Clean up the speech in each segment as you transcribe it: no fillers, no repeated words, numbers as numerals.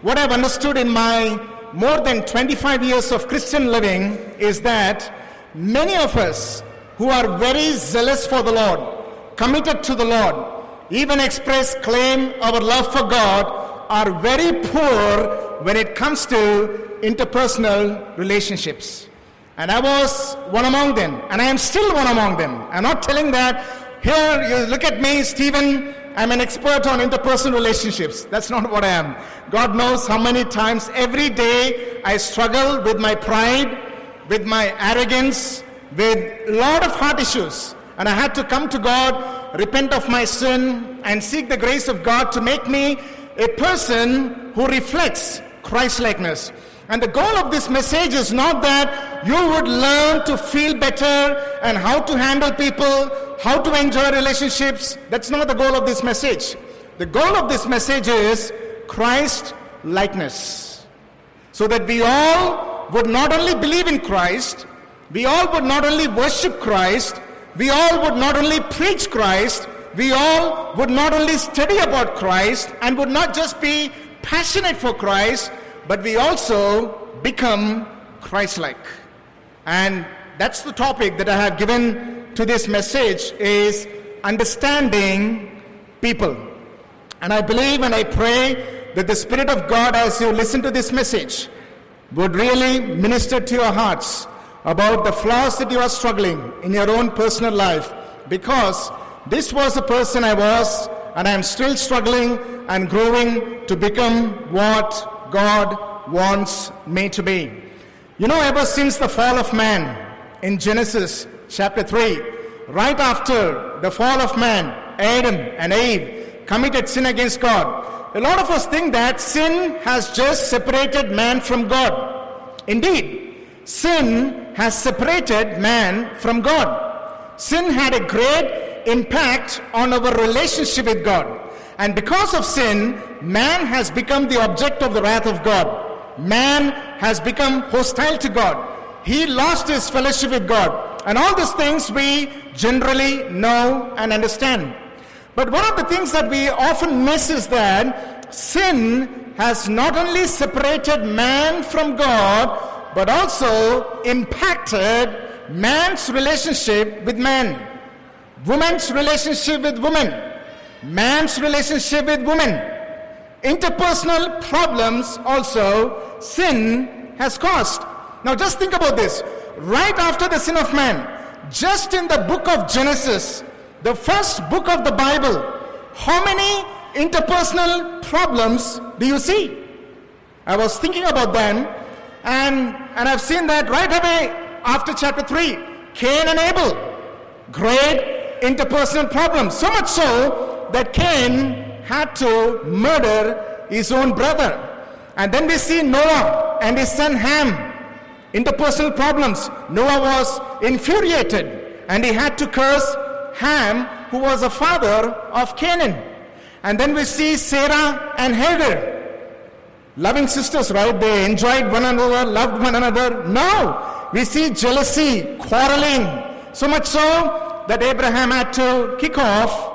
what I've understood in my more than 25 years of Christian living is that many of us who are very zealous for the Lord, committed to the Lord, even express, claim our love for God, are very poor when it comes to interpersonal relationships. And I was one among them, and I am still one among them. I'm not telling that, here, you look at me, Stephen, I'm an expert on interpersonal relationships. That's not what I am. God knows how many times every day I struggle with my pride, with my arrogance, with a lot of heart issues. And I had to come to God, repent of my sin, and seek the grace of God to make me a person who reflects Christ-likeness. And the goal of this message is not that you would learn to feel better and how to handle people, how to enjoy relationships. That's not the goal of this message. The goal of this message is Christ-likeness. So that we all would not only believe in Christ, we all would not only worship Christ, we all would not only preach Christ, we all would not only study about Christ and would not just be passionate for Christ, but we also become Christ-like. And that's the topic that I have given to this message, is understanding people. And I believe and I pray that the Spirit of God, as you listen to this message, would really minister to your hearts about the flaws that you are struggling in your own personal life, because this was the person I was, and I am still struggling and growing to become what God wants me to be. You know, ever since the fall of man in Genesis chapter 3, right after the fall of man, Adam and Eve committed sin against God. A lot of us think that sin has just separated man from God. Indeed, sin has separated man from God. Sin had a great impact on our relationship with God. And because of sin, man has become the object of the wrath of God. Man has become hostile to God. He lost his fellowship with God. And all these things we generally know and understand. But one of the things that we often miss is that sin has not only separated man from God, but also impacted man's relationship with man, woman's relationship with woman, man's relationship with woman. Interpersonal problems also sin has caused. Now just think about this. Right after the sin of man, just in the book of Genesis, the first book of the Bible, how many interpersonal problems do you see? I was thinking about them, and I've seen that right away after chapter 3, Cain and Abel, great interpersonal problems. So much so that Cain had to murder his own brother. And then we see Noah and his son Ham, interpersonal problems. Noah was infuriated and he had to curse Ham, who was the father of Canaan. And then we see Sarah and Hagar, loving sisters, right? They enjoyed one another, loved one another. No, we see jealousy, quarreling, so much so that Abraham had to kick off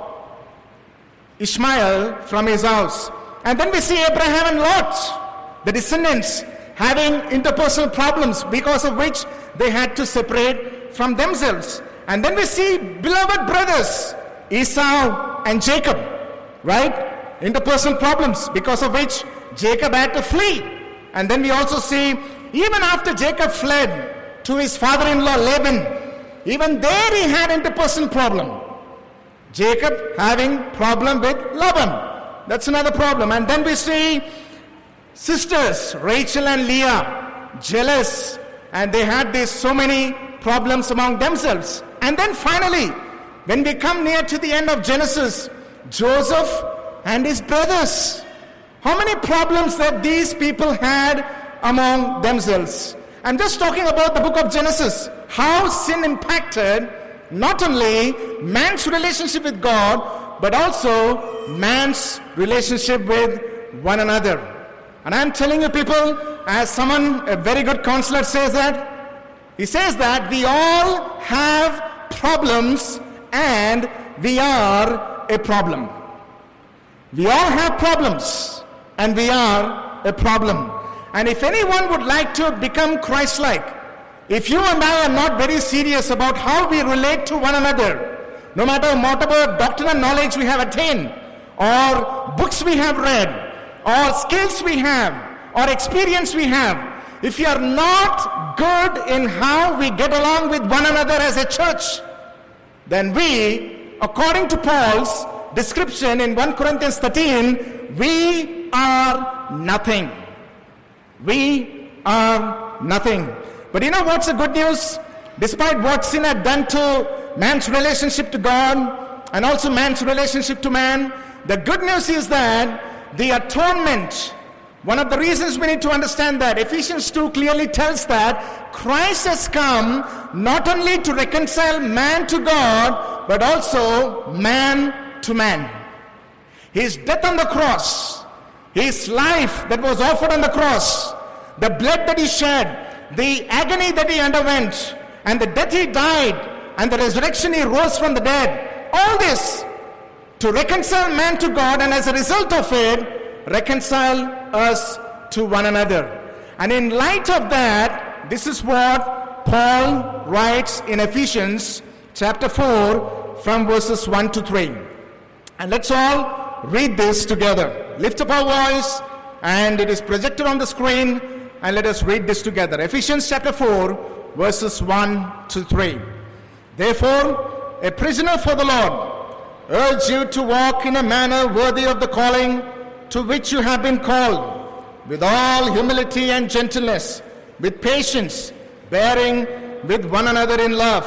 Ishmael from his house. And then we see Abraham and Lot, the descendants, having interpersonal problems because of which they had to separate from themselves. And then we see beloved brothers, Esau and Jacob, right? Interpersonal problems because of which Jacob had to flee. And then we also see, even after Jacob fled to his father-in-law Laban, even there he had interpersonal problem. Jacob having problem with Laban. That's another problem. And then we see sisters, Rachel and Leah, jealous, and they had these so many problems among themselves. And then finally, when we come near to the end of Genesis, Joseph and his brothers. How many problems that these people had among themselves? I'm just talking about the book of Genesis, how sin impacted not only man's relationship with God, but also man's relationship with one another. And I'm telling you people, as someone, a very good counselor says that, he says that we all have problems and we are a problem. We all have problems and we are a problem. And if anyone would like to become Christ-like, if you and I are not very serious about how we relate to one another, no matter whatever doctrinal knowledge we have attained, or books we have read, or skills we have, or experience we have, if you are not good in how we get along with one another as a church, then we, according to Paul's description in 1 Corinthians 13, we are nothing. We are nothing. But you know what's the good news? Despite what sin had done to man's relationship to God and also man's relationship to man, the good news is that the atonement, one of the reasons we need to understand that, Ephesians 2 clearly tells that Christ has come not only to reconcile man to God, but also man to man. His death on the cross, his life that was offered on the cross, the blood that he shed, the agony that he underwent, and the death he died, and the resurrection he rose from the dead, all this to reconcile man to God, and as a result of it, reconcile us to one another. And in light of that, this is what Paul writes in Ephesians chapter 4 from verses 1 to 3. And let's all read this together. Lift up our voice, and it is projected on the screen, and let us read this together. Ephesians chapter 4, verses 1 to 3. Therefore, a prisoner for the Lord, urge you to walk in a manner worthy of the calling to which you have been called, with all humility and gentleness, with patience, bearing with one another in love,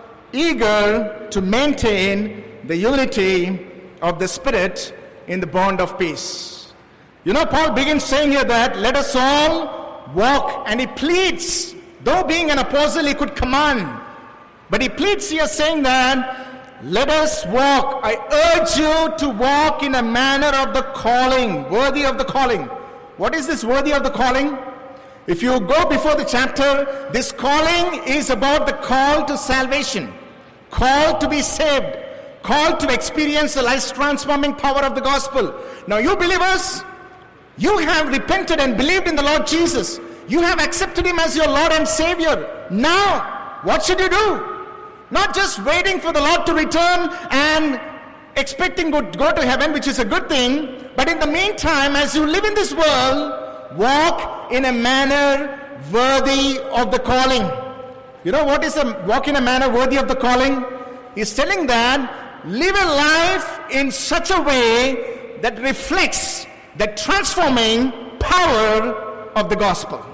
eager to maintain the unity of the Spirit in the bond of peace. You know, Paul begins saying here that let us all walk, and he pleads, though being an apostle he could command, but he pleads here saying that let us walk. I urge you to walk in a manner of the calling, worthy of the calling. What is this worthy of the calling? If you go before the chapter, this calling is about the call to salvation, call to be saved, call to experience the life-transforming power of the gospel. Now you believers, you have repented and believed in the Lord Jesus. You have accepted him as your Lord and Savior. Now, what should you do? Not just waiting for the Lord to return and expecting to go to heaven, which is a good thing, but in the meantime, as you live in this world, walk in a manner worthy of the calling. You know what is a walk in a manner worthy of the calling? He's telling that live a life in such a way that reflects the transforming power of the gospel.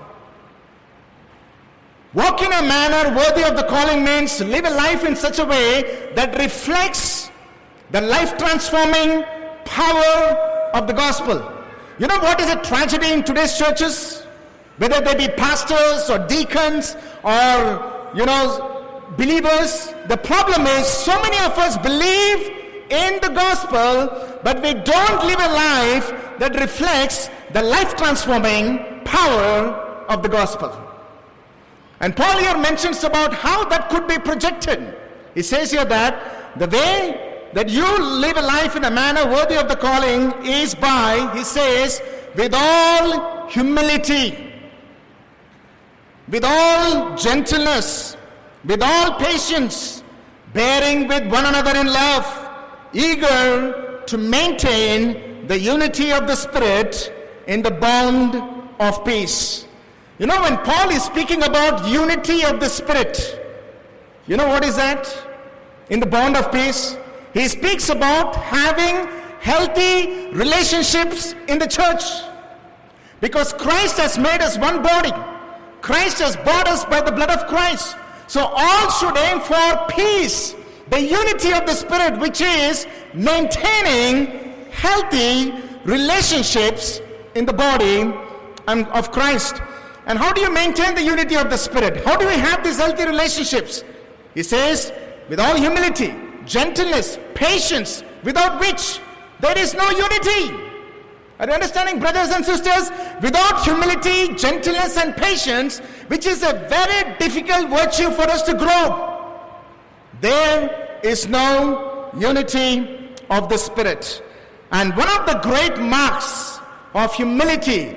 Walk in a manner worthy of the calling means live a life in such a way that reflects the life-transforming power of the gospel. You know what is a tragedy in today's churches? Whether they be pastors or deacons or, believers, the problem is so many of us believe in the gospel, but we don't live a life that reflects the life-transforming power of the gospel. And Paul here mentions about how that could be projected. He says here that the way that you live a life in a manner worthy of the calling is by, he says, with all humility, with all gentleness, with all patience, bearing with one another in love, eager to maintain the unity of the Spirit in the bond of peace. You know, when Paul is speaking about unity of the Spirit, you know what is that? In the bond of peace, he speaks about having healthy relationships in the church. Because Christ has made us one body. Christ has bought us by the blood of Christ. So all should aim for peace, the unity of the Spirit, which is maintaining healthy relationships in the body of Christ. And how do you maintain the unity of the Spirit? How do we have these healthy relationships? He says, with all humility, gentleness, patience, without which there is no unity. Are you understanding, brothers and sisters? Without humility, gentleness, and patience, which is a very difficult virtue for us to grow, there is no unity of the Spirit. And one of the great marks of humility,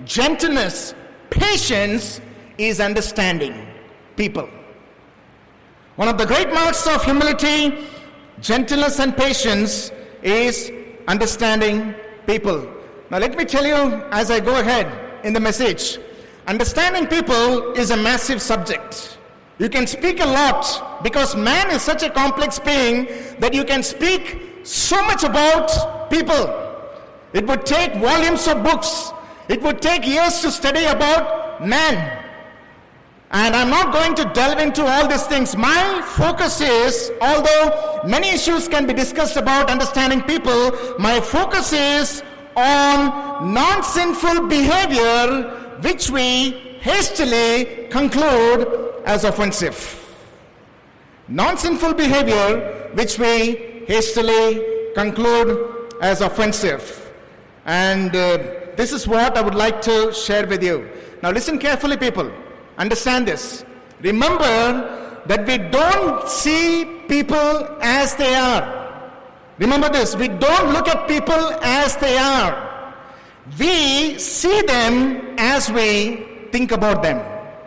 gentleness, patience is understanding people. One of the great marks of humility, gentleness and patience is understanding people. Now let me tell you as I go ahead in the message, understanding people is a massive subject. You can speak a lot because man is such a complex being that you can speak so much about people. It would take volumes of books. It would take years to study about man. And I'm not going to delve into all these things. My focus is, although many issues can be discussed about understanding people, my focus is on non-sinful behavior which we hastily conclude as offensive. Non-sinful behavior which we hastily conclude as offensive. And this is what I would like to share with you. Now listen carefully, people. Understand this. Remember that we don't see people as they are. Remember this. We don't look at people as they are. We see them as we think about them.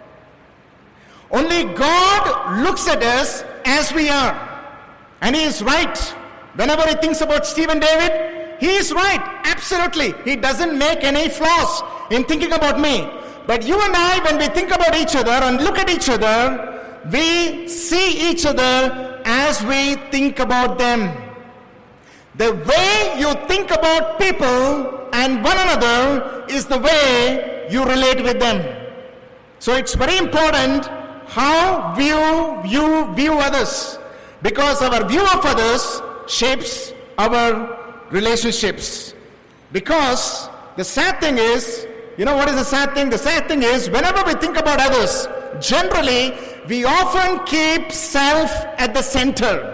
Only God looks at us as we are. And He is right. Whenever He thinks about Stephen David, He is right. Absolutely. He doesn't make any flaws in thinking about me. But you and I, when we think about each other and look at each other, we see each other as we think about them. The way you think about people and one another is the way you relate with them. So it's very important how you view others, because our view of others shapes our relationships. Because the sad thing is, you know what is the sad thing? The sad thing is, whenever we think about others, generally, we often keep self at the center.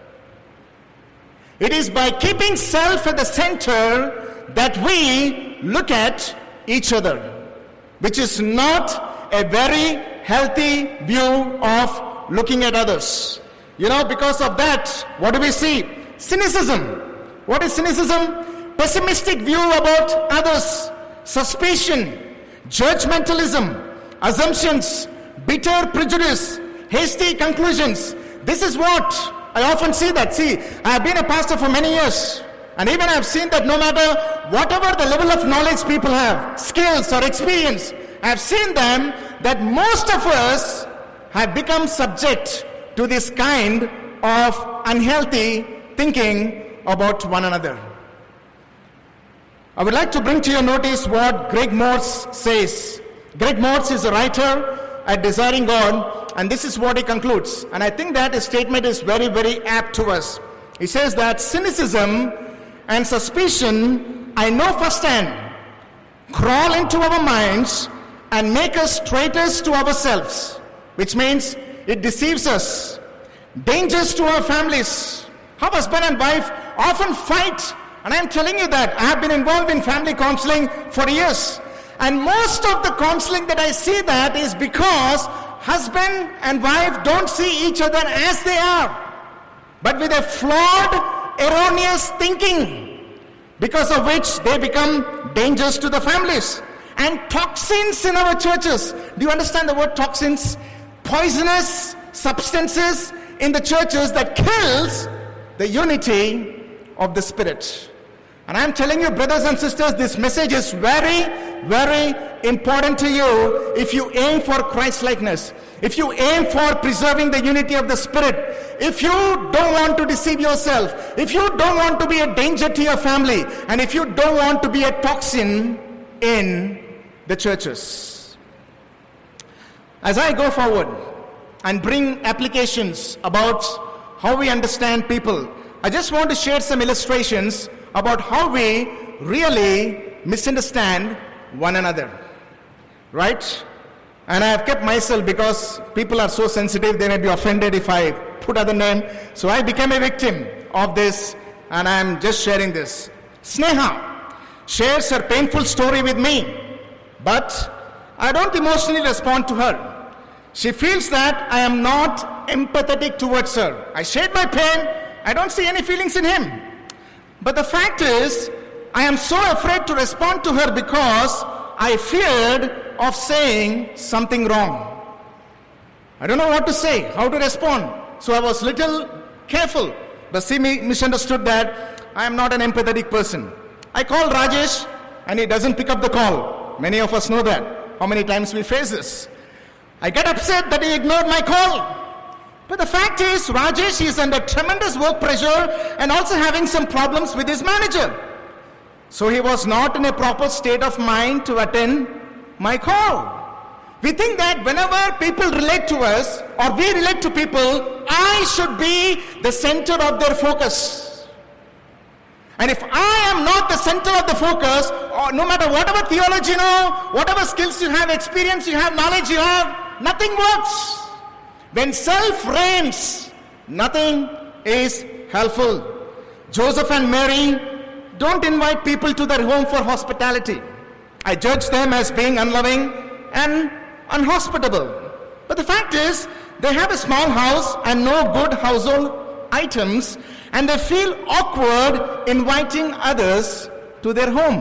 It is by keeping self at the center that we look at each other, which is not a very healthy view of looking at others. You know, because of that, what do we see? Cynicism. What is cynicism? Pessimistic view about others. Suspicion, judgmentalism, assumptions, bitter prejudice, hasty conclusions. This is what I often see that. See, I have been a pastor for many years, and even I have seen that no matter whatever the level of knowledge people have, skills or experience, I have seen them that most of us have become subject to this kind of unhealthy thinking about one another. I would like to bring to your notice what Greg Morse says. Greg Morse is a writer at Desiring God, and this is what he concludes. And I think that his statement is very, very apt to us. He says that cynicism and suspicion, I know firsthand, crawl into our minds and make us traitors to ourselves, which means it deceives us. Dangers to our families. How husband and wife often fight. And I'm telling you that I have been involved in family counseling for years. And most of the counseling that I see that is because husband and wife don't see each other as they are, but with a flawed, erroneous thinking, because of which they become dangers to the families. And toxins in our churches. Do you understand the word toxins? Poisonous substances in the churches that kills the unity of the Spirit. And I'm telling you, brothers and sisters, this message is very, very important to you if you aim for Christ-likeness, if you aim for preserving the unity of the Spirit, if you don't want to deceive yourself, if you don't want to be a danger to your family, and if you don't want to be a toxin in the churches. As I go forward and bring applications about how we understand people, I just want to share some illustrations about how we really misunderstand one another, right? And I have kept myself because people are so sensitive, they may be offended if I put other name. So I became a victim of this, and I am just sharing this. Sneha shares her painful story with me, but I don't emotionally respond to her. She feels that I am not empathetic towards her. I shared my pain, I don't see any feelings in him. But the fact is, I am so afraid to respond to her because I feared of saying something wrong. I don't know what to say, how to respond. So I was little careful. But she misunderstood that I am not an empathetic person. I called Rajesh and he doesn't pick up the call. Many of us know that. How many times we face this? I get upset that he ignored my call. But the fact is, Rajesh is under tremendous work pressure and also having some problems with his manager. So he was not in a proper state of mind to attend my call. We think that whenever people relate to us or we relate to people, I should be the center of their focus. And if I am not the center of the focus, or no matter whatever theology you know, whatever skills you have, experience you have, knowledge you have, nothing works. When self reigns, nothing is helpful. Joseph and Mary don't invite people to their home for hospitality. I judge them as being unloving and unhospitable. But the fact is, they have a small house and no good household items, and they feel awkward inviting others to their home.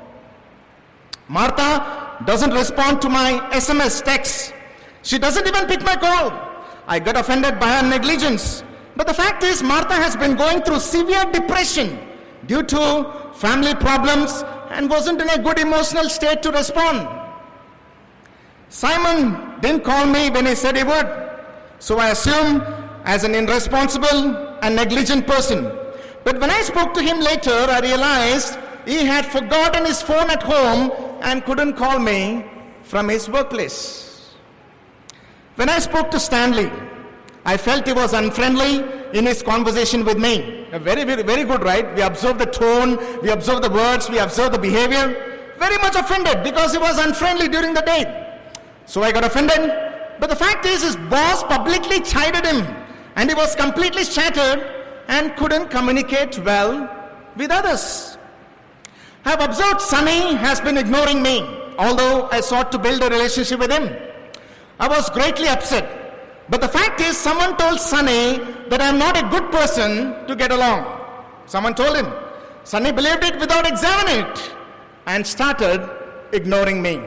Martha doesn't respond to my SMS text. She doesn't even pick my call. I got offended by her negligence. But the fact is, Martha has been going through severe depression due to family problems and wasn't in a good emotional state to respond. Simon didn't call me when he said he would. So I assumed as an irresponsible and negligent person. But when I spoke to him later, I realized he had forgotten his phone at home and couldn't call me from his workplace. When I spoke to Stanley, I felt he was unfriendly in his conversation with me. Very, very, very good, right? We observe the tone, we observe the words, we observe the behavior. Very much offended because he was unfriendly during the day. So I got offended. But the fact is, his boss publicly chided him and he was completely shattered and couldn't communicate well with others. I have observed Sunny has been ignoring me, although I sought to build a relationship with him. I was greatly upset. But the fact is, someone told Sunny that I am not a good person to get along. Someone told him. Sunny believed it without examining it and started ignoring me.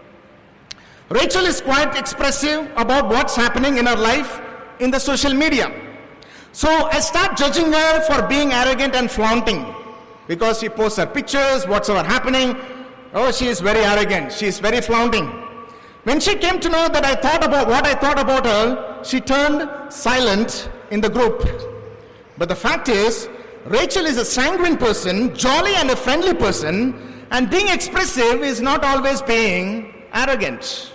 Rachel is quite expressive about what's happening in her life in the social media. So I start judging her for being arrogant and flaunting because she posts her pictures, whatsoever happening. Oh, she is very arrogant. She is very flaunting. When she came to know that I thought about what I thought about her, she turned silent in the group. But the fact is, Rachel is a sanguine person, jolly and a friendly person, and being expressive is not always being arrogant.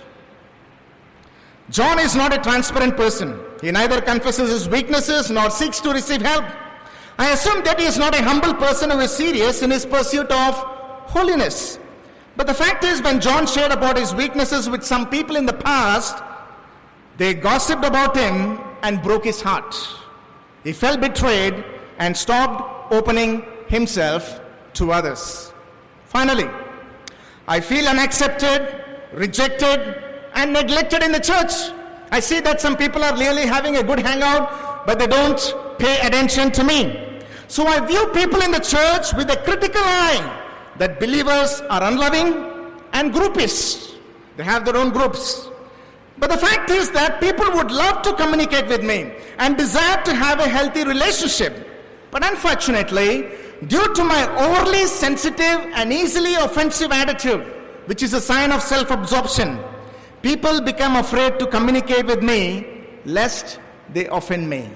John is not a transparent person. He neither confesses his weaknesses nor seeks to receive help. I assume that he is not a humble person who is serious in his pursuit of holiness. But the fact is, when John shared about his weaknesses with some people in the past, they gossiped about him and broke his heart. He felt betrayed and stopped opening himself to others. Finally, I feel unaccepted, rejected, and neglected in the church. I see that some people are really having a good hangout, but they don't pay attention to me. So I view people in the church with a critical eye that believers are unloving and groupists. They have their own groups. But the fact is that people would love to communicate with me and desire to have a healthy relationship. But unfortunately, due to my overly sensitive and easily offensive attitude, which is a sign of self-absorption, people become afraid to communicate with me lest they offend me.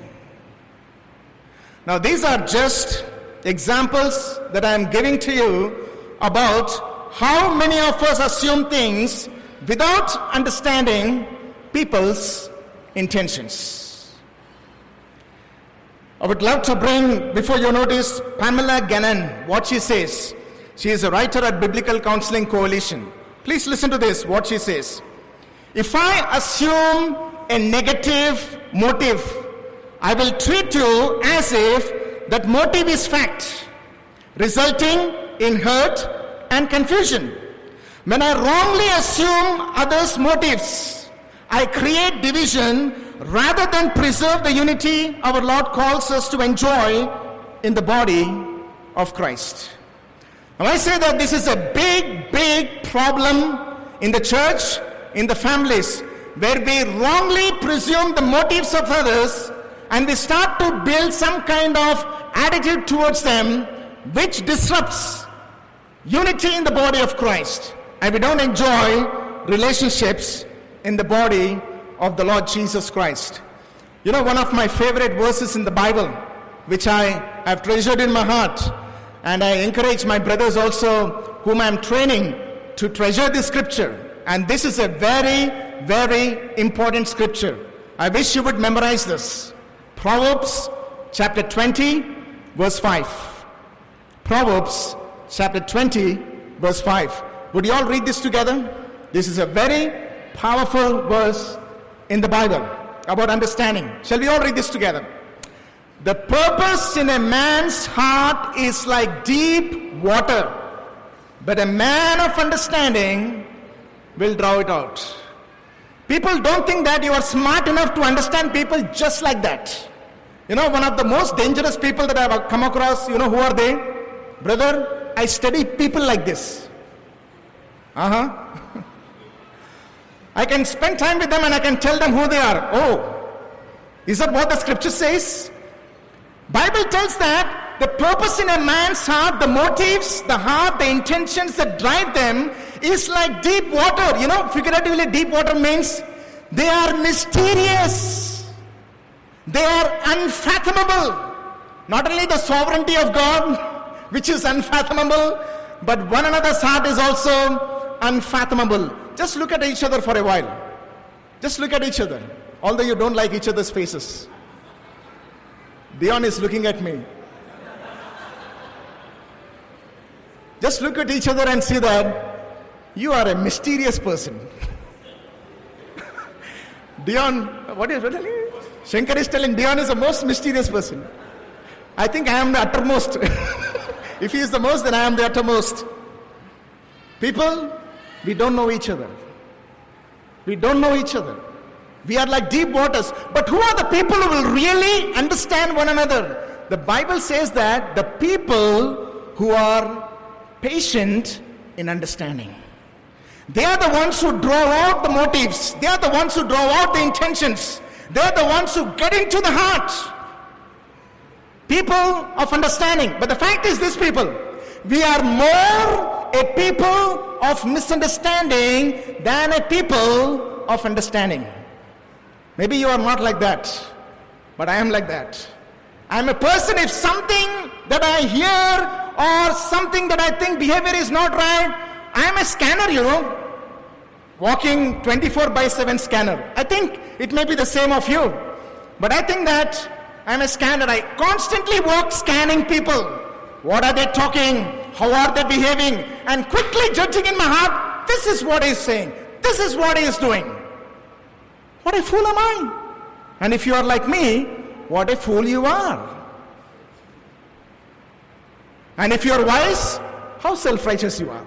Now, these are just examples that I am giving to you about how many of us assume things without understanding people's intentions. I would love to bring before your notice Pamela Gannon, what she says. She is a writer at Biblical Counseling Coalition. Please listen to this, what she says. If I assume a negative motive, I will treat you as if that motive is fact, resulting in hurt and confusion. When I wrongly assume others' motives, I create division rather than preserve the unity our Lord calls us to enjoy in the body of Christ. And I say that this is a big, big problem in the church, in the families, where we wrongly presume the motives of others and we start to build some kind of attitude towards them which disrupts unity in the body of Christ. And we don't enjoy relationships in the body of the Lord Jesus Christ. You know, one of my favorite verses in the Bible, which I have treasured in my heart, and I encourage my brothers also, whom I am training, to treasure this scripture. And this is a very, very important scripture. I wish you would memorize this. Proverbs chapter 20, verse 5. Proverbs chapter 20, verse 5. Would you all read this together? This is a very powerful verse in the Bible about understanding. Shall we all read this together? The purpose in a man's heart is like deep water, but a man of understanding will draw it out. People don't think that you are smart enough to understand people just like that. You know, one of the most dangerous people that I have come across, you know who are they? Brother, I study people like this. I can spend time with them and I can tell them who they are. Oh, is that what the scripture says? Bible tells that the purpose in a man's heart, the motives, the heart, the intentions that drive them is like deep water. You know, figuratively, deep water means they are mysterious. They are unfathomable. Not only the sovereignty of God, which is unfathomable, but one another's heart is also unfathomable. Just look at each other for a while. Just look at each other. Although you don't like each other's faces. Dion is looking at me. Just look at each other and see that you are a mysterious person. Dion, what is telling you? Shankar is telling Dion is the most mysterious person. I think I am the uttermost. If he is the most, then I am the uttermost. People, we don't know each other. We don't know each other. We are like deep waters. But who are the people who will really understand one another? The Bible says that the people who are patient in understanding. They are the ones who draw out the motives. They are the ones who draw out the intentions. They are the ones who get into the heart. People of understanding. But the fact is this, people, we are more a people of misunderstanding than a people of understanding. Maybe you are not like that, but I am like that. I am a person, if something that I hear or something that I think behavior is not right, I am a scanner, you know. Walking 24/7 scanner. I think it may be the same of you. But I think that I am a scanner. I constantly walk scanning people. What are they talking? How are they behaving? And quickly judging in my heart, this is what he is saying. This is what he is doing. What a fool am I? And if you are like me, what a fool you are. And if you are wise, how self-righteous you are.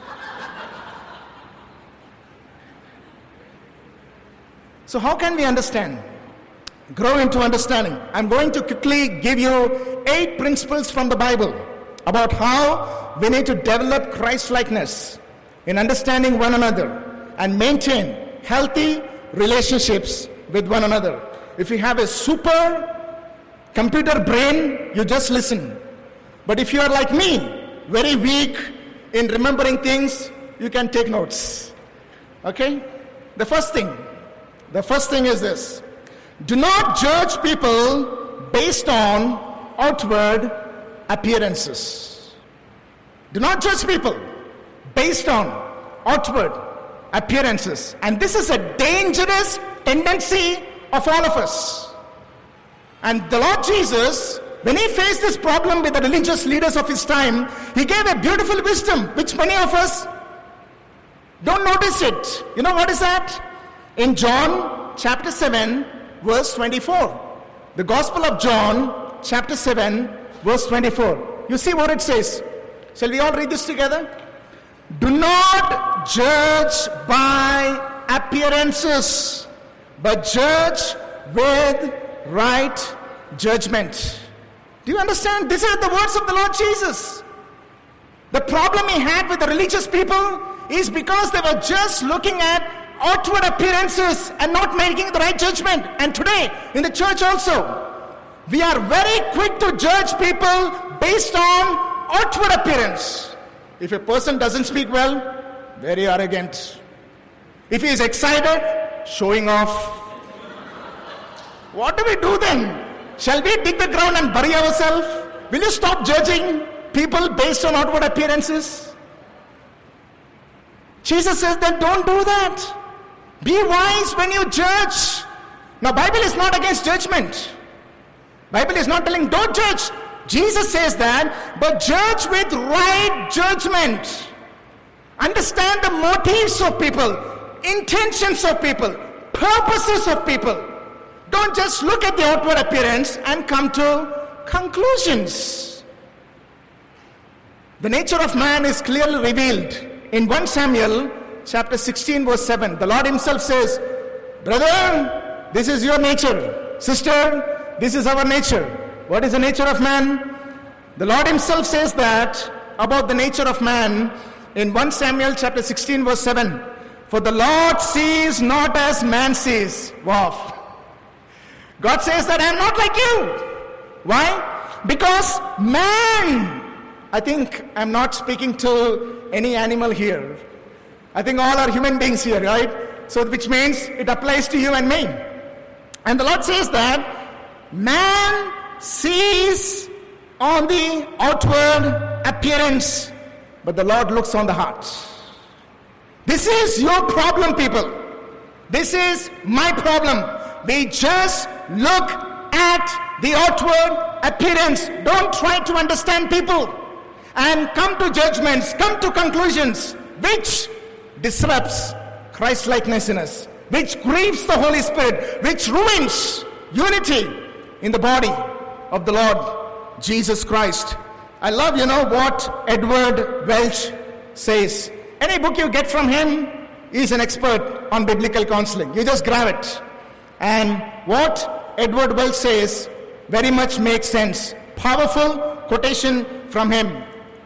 So how can we understand? Grow into understanding. I'm going to quickly give you 8 principles from the Bible about how we need to develop Christ-likeness in understanding one another and maintain healthy relationships with one another. If you have a super computer brain, you just listen. But if you are like me, very weak in remembering things, you can take notes. Okay? The first thing is this. Do not judge people based on outward appearances. Do not judge people based on outward appearances. And this is a dangerous tendency of all of us. And the Lord Jesus, when he faced this problem with the religious leaders of his time, he gave a beautiful wisdom, which many of us don't notice it. You know what is that? In John chapter 7, verse 24. The Gospel of John chapter 7, verse 24. You see what it says. Shall we all read this together? Do not judge by appearances, but judge with right judgment. Do you understand? These are the words of the Lord Jesus. The problem he had with the religious people is because they were just looking at outward appearances and not making the right judgment. And today, in the church also, we are very quick to judge people based on outward appearance. If a person doesn't speak well, very arrogant. If he is excited, showing off. What do we do then? Shall we dig the ground and bury ourselves? Will you stop judging people based on outward appearances? Jesus says then don't do that. Be wise when you judge. Now, Bible is not against judgment. Bible is not telling don't judge. Jesus says that, but judge with right judgment. Understand the motives of people, intentions of people, purposes of people. Don't just look at the outward appearance and come to conclusions. The nature of man is clearly revealed in 1 Samuel chapter 16 verse 7. The Lord himself says, brother, this is your nature. Sister, this is our nature. What is the nature of man? The Lord himself says that about the nature of man in 1 Samuel chapter 16 verse 7. For the Lord sees not as man sees. Wow. God says that I am not like you. Why? Because man, I think I'm not speaking to any animal here. I think all are human beings here, right? So which means it applies to you and me. And the Lord says that man sees on the outward appearance, but the Lord looks on the heart. This is your problem, people. This is my problem. We just look at the outward appearance. Don't try to understand people and come to judgments, come to conclusions, which disrupts Christ-likeness in us, which grieves the Holy Spirit, which ruins unity in the body of the Lord Jesus Christ. I love, what Edward Welch says. Any book you get from him, he's an expert on biblical counseling. You just grab it. And what Edward Welch says very much makes sense. Powerful quotation from him.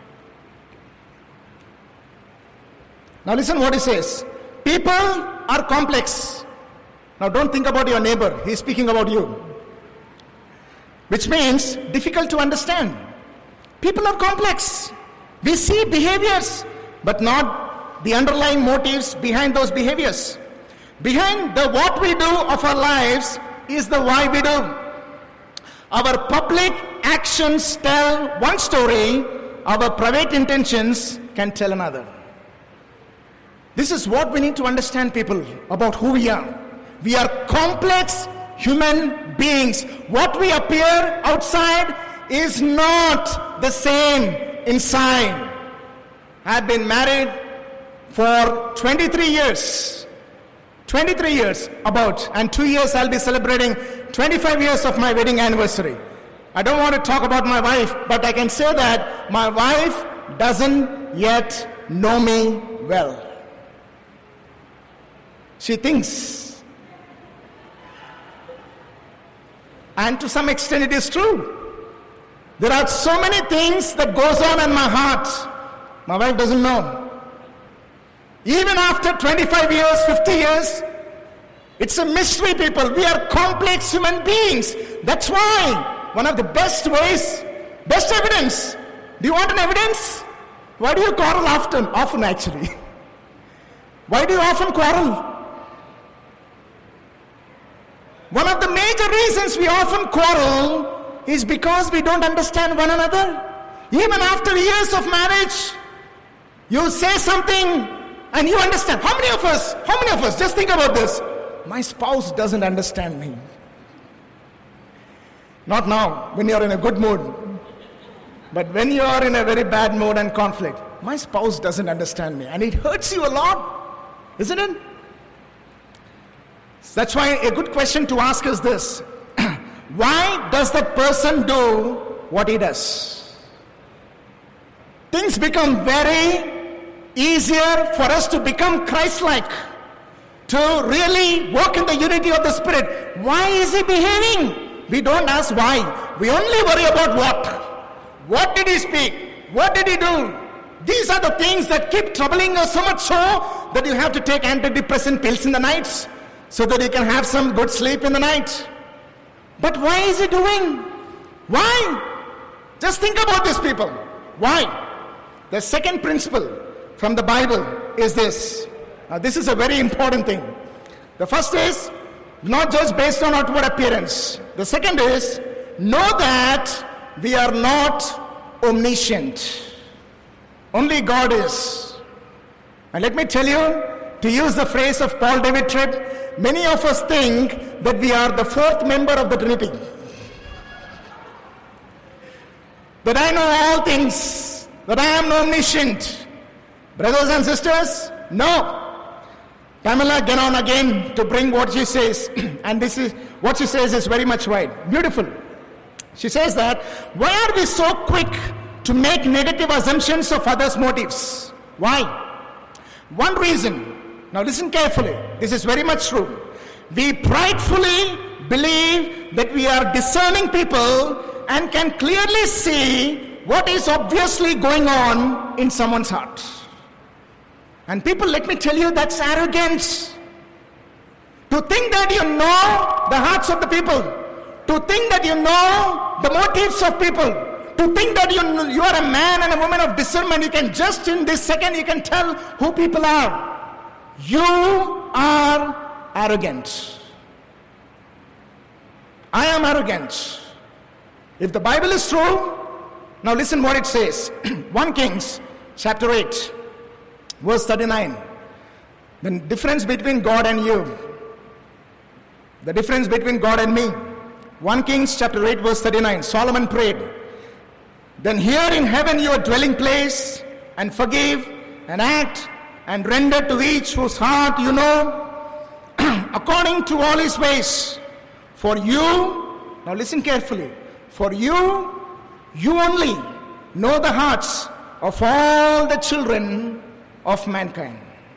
Now listen what he says. People are complex. Now don't think about your neighbor. He's speaking about you. Which means difficult to understand. People are complex. We see behaviors, but not the underlying motives behind those behaviors. Behind the what we do of our lives is the why we do. Our public actions tell one story, our private intentions can tell another. This is what we need to understand, people, about who we are. We are complex human beings. What we appear outside is not the same inside. I have been married for 23 years. 23 years about, and 2 years I'll be celebrating 25 years of my wedding anniversary. I don't want to talk about my wife, but I can say that my wife doesn't yet know me well. She thinks. And to some extent it is true. There are so many things that goes on in my heart. My wife doesn't know. Even after 25 years, 50 years, it's a mystery, people. We are complex human beings. That's why one of the best ways, best evidence. Do you want an evidence? Why do you quarrel often? Often, actually. Why do you often quarrel? One of the major reasons we often quarrel is because we don't understand one another. Even after years of marriage, you say something and you understand. How many of us, just think about this. My spouse doesn't understand me. Not now, when you're in a good mood. But when you're in a very bad mood and conflict, my spouse doesn't understand me. And it hurts you a lot, isn't it? That's why a good question to ask is this. Why does that person do what he does? Things become very easier for us to become Christ-like, to really walk in the unity of the Spirit. Why is he behaving? We don't ask why. We only worry about what. What did he speak? What did he do? These are the things that keep troubling you so much so that you have to take antidepressant pills in the nights so that you can have some good sleep in the night. But why is he doing? Why? Just think about these people. Why? The second principle from the Bible is this. This is a very important thing. The first is not just based on outward appearance. The second is know that we are not omniscient. Only God is. And let me tell you, to use the phrase of Paul David Tripp, many of us think that we are the fourth member of the Trinity. That I know all things, that I am omniscient. Brothers and sisters, no. Pamela get on again to bring what she says. And this is what she says is very much right. Beautiful. She says that, why are we so quick to make negative assumptions of others' motives? Why? One reason. Now listen carefully. This is very much true. We pridefully believe that we are discerning people and can clearly see what is obviously going on in someone's heart. And people, let me tell you, that's arrogance. To think that you know the hearts of the people, to think that you know the motives of people, to think that you are a man and a woman of discernment, you can just in this second, you can tell who people are. You are arrogant. I am arrogant. If the Bible is true, now listen what it says. 1 Kings chapter 8. Verse 39, the difference between God and you, the difference between God and me. 1 Kings chapter 8 verse 39, Solomon prayed, then hear in heaven your dwelling place, and forgive, and act, and render to each whose heart you know, according to all his ways. For you, now listen carefully, for you only know the hearts of all the children of mankind.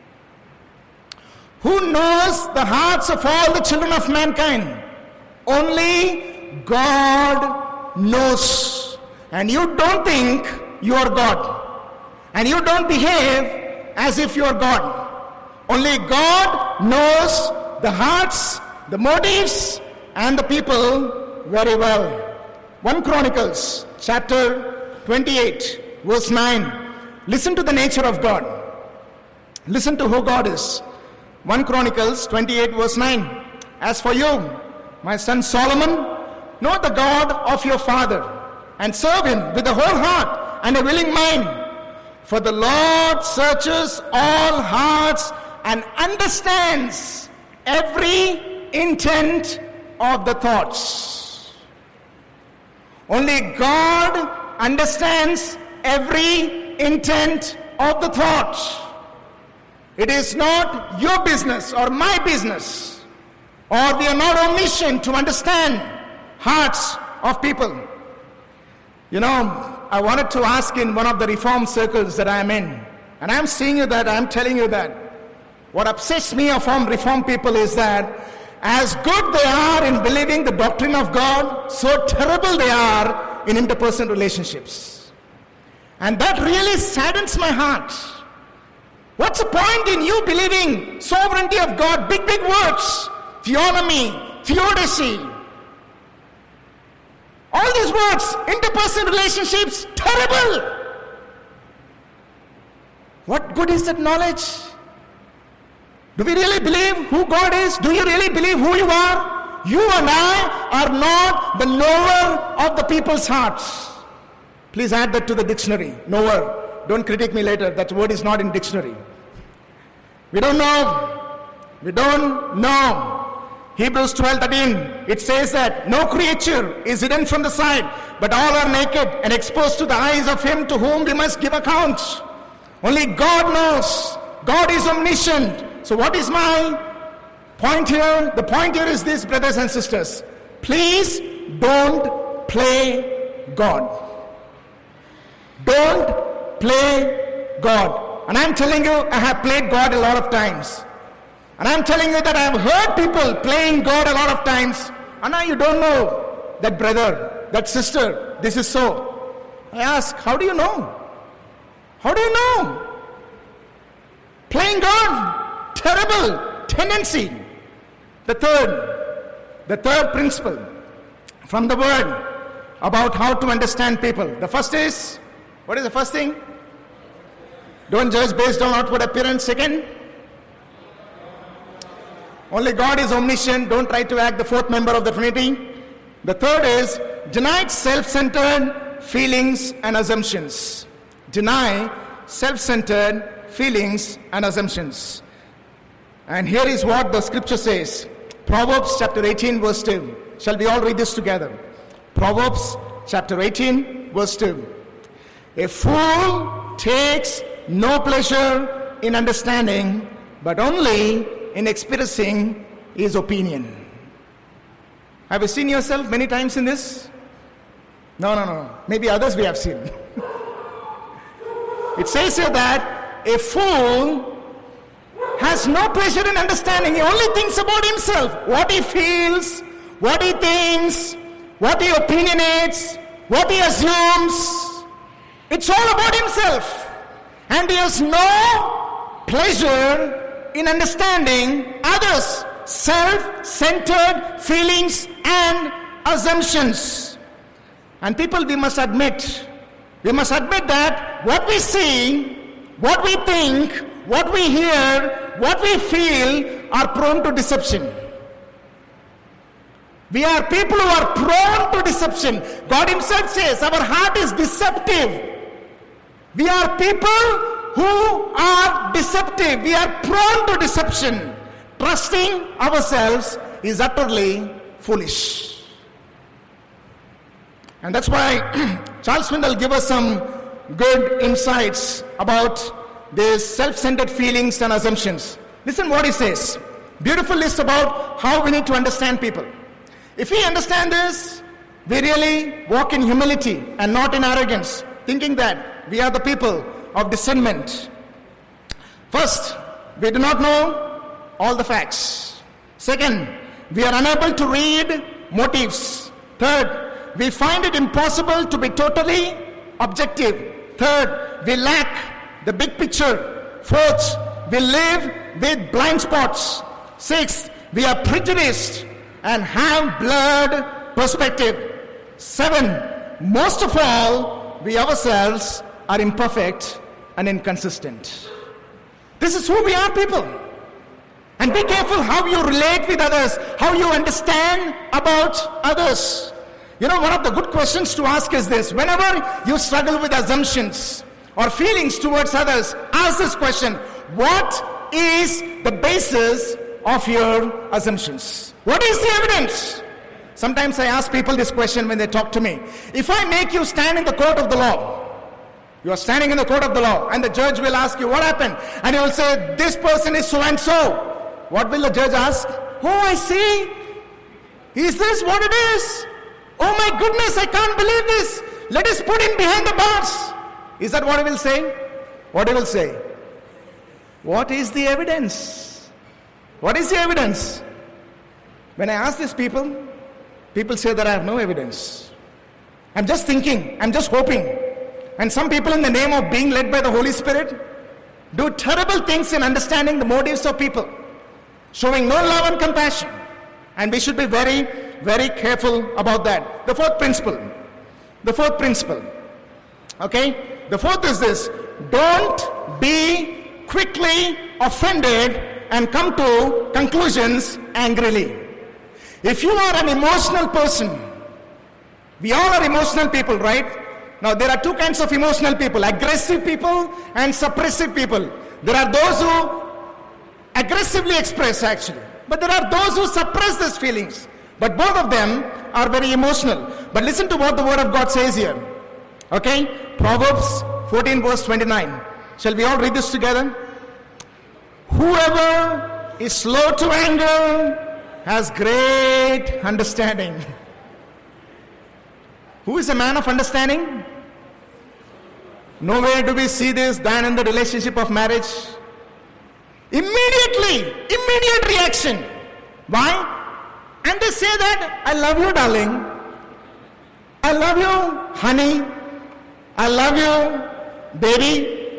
Who knows the hearts of all the children of mankind? Only God knows. And you don't think you are God. And you don't behave as if you are God. Only God knows the hearts, the motives, and the people very well. 1 Chronicles chapter 28 verse 9. Listen to the nature of God. Listen to who God is. 1 Chronicles 28 verse 9. As for you, my son Solomon, know the God of your father, and serve him with a whole heart and a willing mind. For the Lord searches all hearts and understands every intent of the thoughts. Only God understands every intent of the thoughts. It is not your business or my business, or we are not omniscient to understand hearts of people. You know, I wanted to ask in one of the reform circles that I am in, and I am seeing you that, I am telling you that, what upsets me of reform people is that as good they are in believing the doctrine of God, so terrible they are in interpersonal relationships. And that really saddens my heart. What's the point in you believing sovereignty of God, big words, theonomy, theodicy, all these words, interpersonal relationships, terrible. What good is that knowledge? Do we really believe who God is? Do you really believe who you are? You and I are not the knower of the people's hearts. Please add that to the dictionary. Knower. Don't critique me later. That word is not in dictionary. We don't know. We don't know. Hebrews 12:13. It says that no creature is hidden from the sight, but all are naked and exposed to the eyes of him to whom we must give account. Only God knows. God is omniscient. So what is my point here? The point here is this, brothers and sisters. Please don't play God. Don't play God. And I'm telling you, I have played God a lot of times. And I'm telling you that I have heard people playing God a lot of times. And now you don't know that brother, that sister, this is so. I ask, how do you know? How do you know? Playing God, terrible tendency. The third principle from the word about how to understand people. The first is, what is the first thing? Don't judge based on outward appearance. Second, only God is omniscient. Don't try to act the fourth member of the Trinity. The third is, deny self-centered feelings and assumptions. Deny self-centered feelings and assumptions. And here is what the scripture says. Proverbs chapter 18 verse 2. Shall we all read this together? Proverbs chapter 18 verse 2. A fool takes no pleasure in understanding, but only in expressing his opinion. Have you seen yourself many times in this? No. Maybe others we have seen. It says here that a fool has no pleasure in understanding. He only thinks about himself. What he feels, what he thinks, what he opinionates, what he assumes. It's all about himself. And he has no pleasure in understanding others' self-centered feelings and assumptions. And people, we must admit that what we see, what we think, what we hear, what we feel are prone to deception. We are people who are prone to deception. God himself says our heart is deceptive. We are people who are deceptive. We are prone to deception. Trusting ourselves is utterly foolish. And that's why Charles Swindoll gave us some good insights about these self-centered feelings and assumptions. Listen what he says. Beautiful list about how we need to understand people. If we understand this, we really walk in humility and not in arrogance, thinking that we are the people of discernment. First, we do not know all the facts. Second, we are unable to read motives. Third, we find it impossible to be totally objective. Third, we lack the big picture. Fourth, we live with blind spots. Sixth, we are prejudiced and have blurred perspective. 7, most of all, we ourselves are imperfect and inconsistent. This is who we are, people. And be careful how you relate with others, how you understand about others. You know, one of the good questions to ask is this. Whenever you struggle with assumptions or feelings towards others, ask this question. What is the basis of your assumptions? What is the evidence? Sometimes I ask people this question when they talk to me. If I make you stand in the court of the law, you are standing in the court of the law, and the judge will ask you, what happened? And you will say, this person is so and so. What will the judge ask? Oh, I see. Is this what it is? Oh my goodness, I can't believe this. Let us put him behind the bars. Is that what he will say? What he will say? What is the evidence? What is the evidence? When I ask these people say that I have no evidence. I'm just thinking, I'm just hoping. And some people, in the name of being led by the Holy Spirit, do terrible things in understanding the motives of people, showing no love and compassion. And we should be very, very careful about that. The fourth principle. Okay? The fourth is this. Don't be quickly offended and come to conclusions angrily. If you are an emotional person, we all are emotional people, right? Now there are two kinds of emotional people, aggressive people and suppressive people. There are those who aggressively express actually, but there are those who suppress these feelings. But both of them are very emotional. But listen to what the word of God says here. Okay? Proverbs 14 verse 29. Shall we all read this together? Whoever is slow to anger has great understanding. Who is a man of understanding? Nowhere do we see this than in the relationship of marriage. Immediate reaction. Why? And they say that, I love you, darling. I love you, honey. I love you, baby.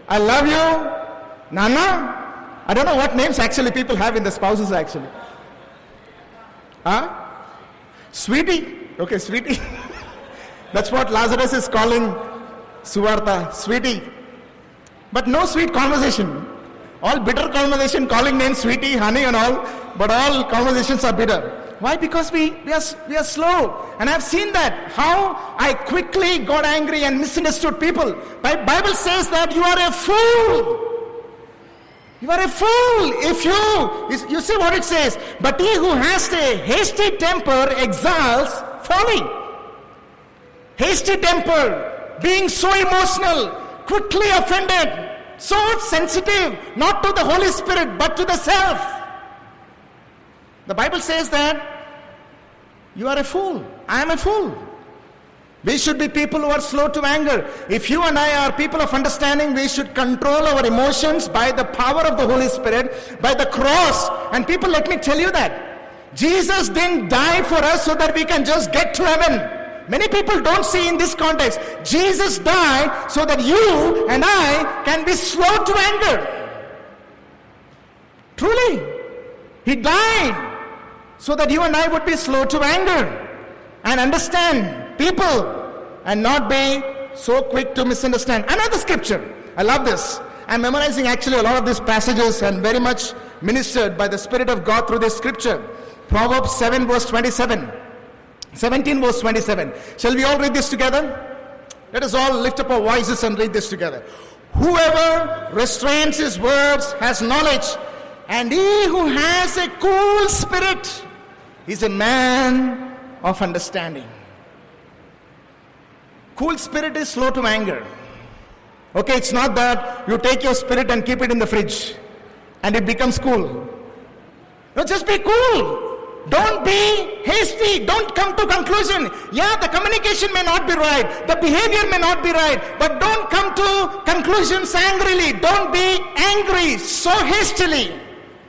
I love you, Nana. I don't know what names actually people have in the spouses actually. Huh? Sweetie. Okay, sweetie. That's what Lazarus is calling Suvartha, sweetie. But no sweet conversation. All bitter conversation, calling names sweetie, honey and all. But all conversations are bitter. Why? Because we are slow. And I've seen that. How I quickly got angry and misunderstood people. Bible says that you are a fool. You are a fool if you see what it says. But he who has a hasty temper exalts folly. Hasty temper, being so emotional, quickly offended, so sensitive, not to the Holy Spirit, but to the self. The Bible says that you are a fool. I am a fool. We should be people who are slow to anger. If you and I are people of understanding, we should control our emotions by the power of the Holy Spirit, by the cross. And people, let me tell you that Jesus didn't die for us so that we can just get to heaven. Many people don't see in this context. Jesus died so that you and I can be slow to anger. Truly. He died so that you and I would be slow to anger and understand people and not be so quick to misunderstand. Another scripture. I love this. I'm memorizing actually a lot of these passages and very much ministered by the Spirit of God through this scripture. Proverbs 7 verse 27. 17 verse 27. Shall we all read this together? Let us all lift up our voices and read this together. Whoever restrains his words has knowledge, and he who has a cool spirit is a man of understanding. Cool spirit is slow to anger. Okay, it's not that you take your spirit and keep it in the fridge and it becomes cool. No, just be cool. Don't be hasty. Don't come to conclusion. Yeah, the communication may not be right. The behavior may not be right. But don't come to conclusions angrily. Don't be angry so hastily.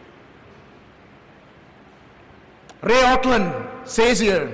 Ray Ortlund says here,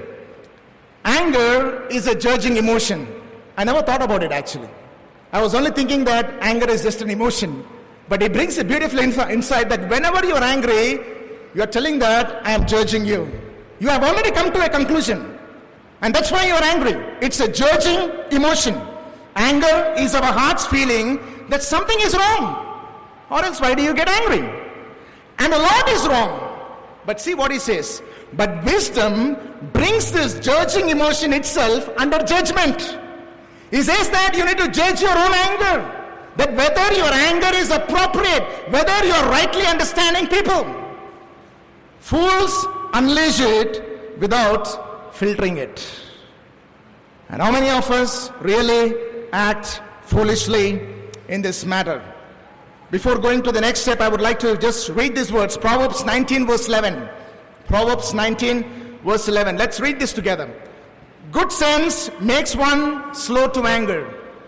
anger is a judging emotion. I never thought about it actually. I was only thinking that anger is just an emotion. But he brings a beautiful insight that whenever you are angry, you are telling that I am judging you. You have already come to a conclusion. And that's why you are angry. It's a judging emotion. Anger is our heart's feeling that something is wrong. Or else why do you get angry? And a lot is wrong. But see what he says. But wisdom brings this judging emotion itself under judgment. He says that you need to judge your own anger. That whether your anger is appropriate, whether you are rightly understanding people. Fools unleash it without filtering it. And how many of us really act foolishly in this matter? Before going to the next step, I would like to just read these words. Proverbs 19 verse 11. Proverbs 19 verse 11. Let's read this together. Good sense makes one slow to anger,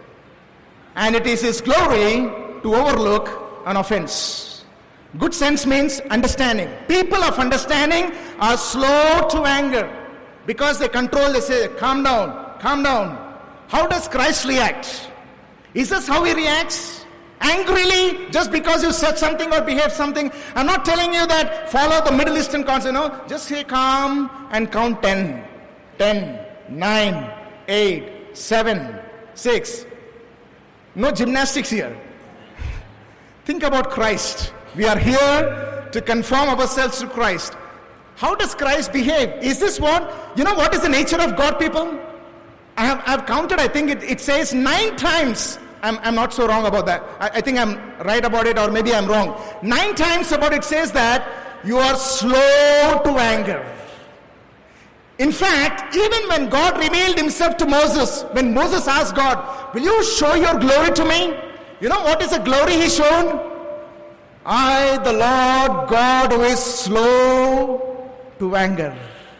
and it is his glory to overlook an offense. Good sense means understanding. People of understanding are slow to anger because they control, they say, calm down, calm down. How does Christ react? Is this how he reacts? Angrily, just because you said something or behaved something. I'm not telling you that follow the Middle Eastern concept, no. Just say calm and count 10. 10, 9, 8, 7, 6. No gymnastics here. Think about Christ. We are here to conform ourselves to Christ. How does Christ behave? Is this what is the nature of God, people? I've counted, I think it says 9 times. I'm not so wrong about that. I think I'm right about it, or maybe I'm wrong. 9 times about it says that you are slow to anger. In fact, even when God revealed himself to Moses, when Moses asked God, will you show your glory to me? You know what is the glory he showed? I, the Lord God, who is slow to anger.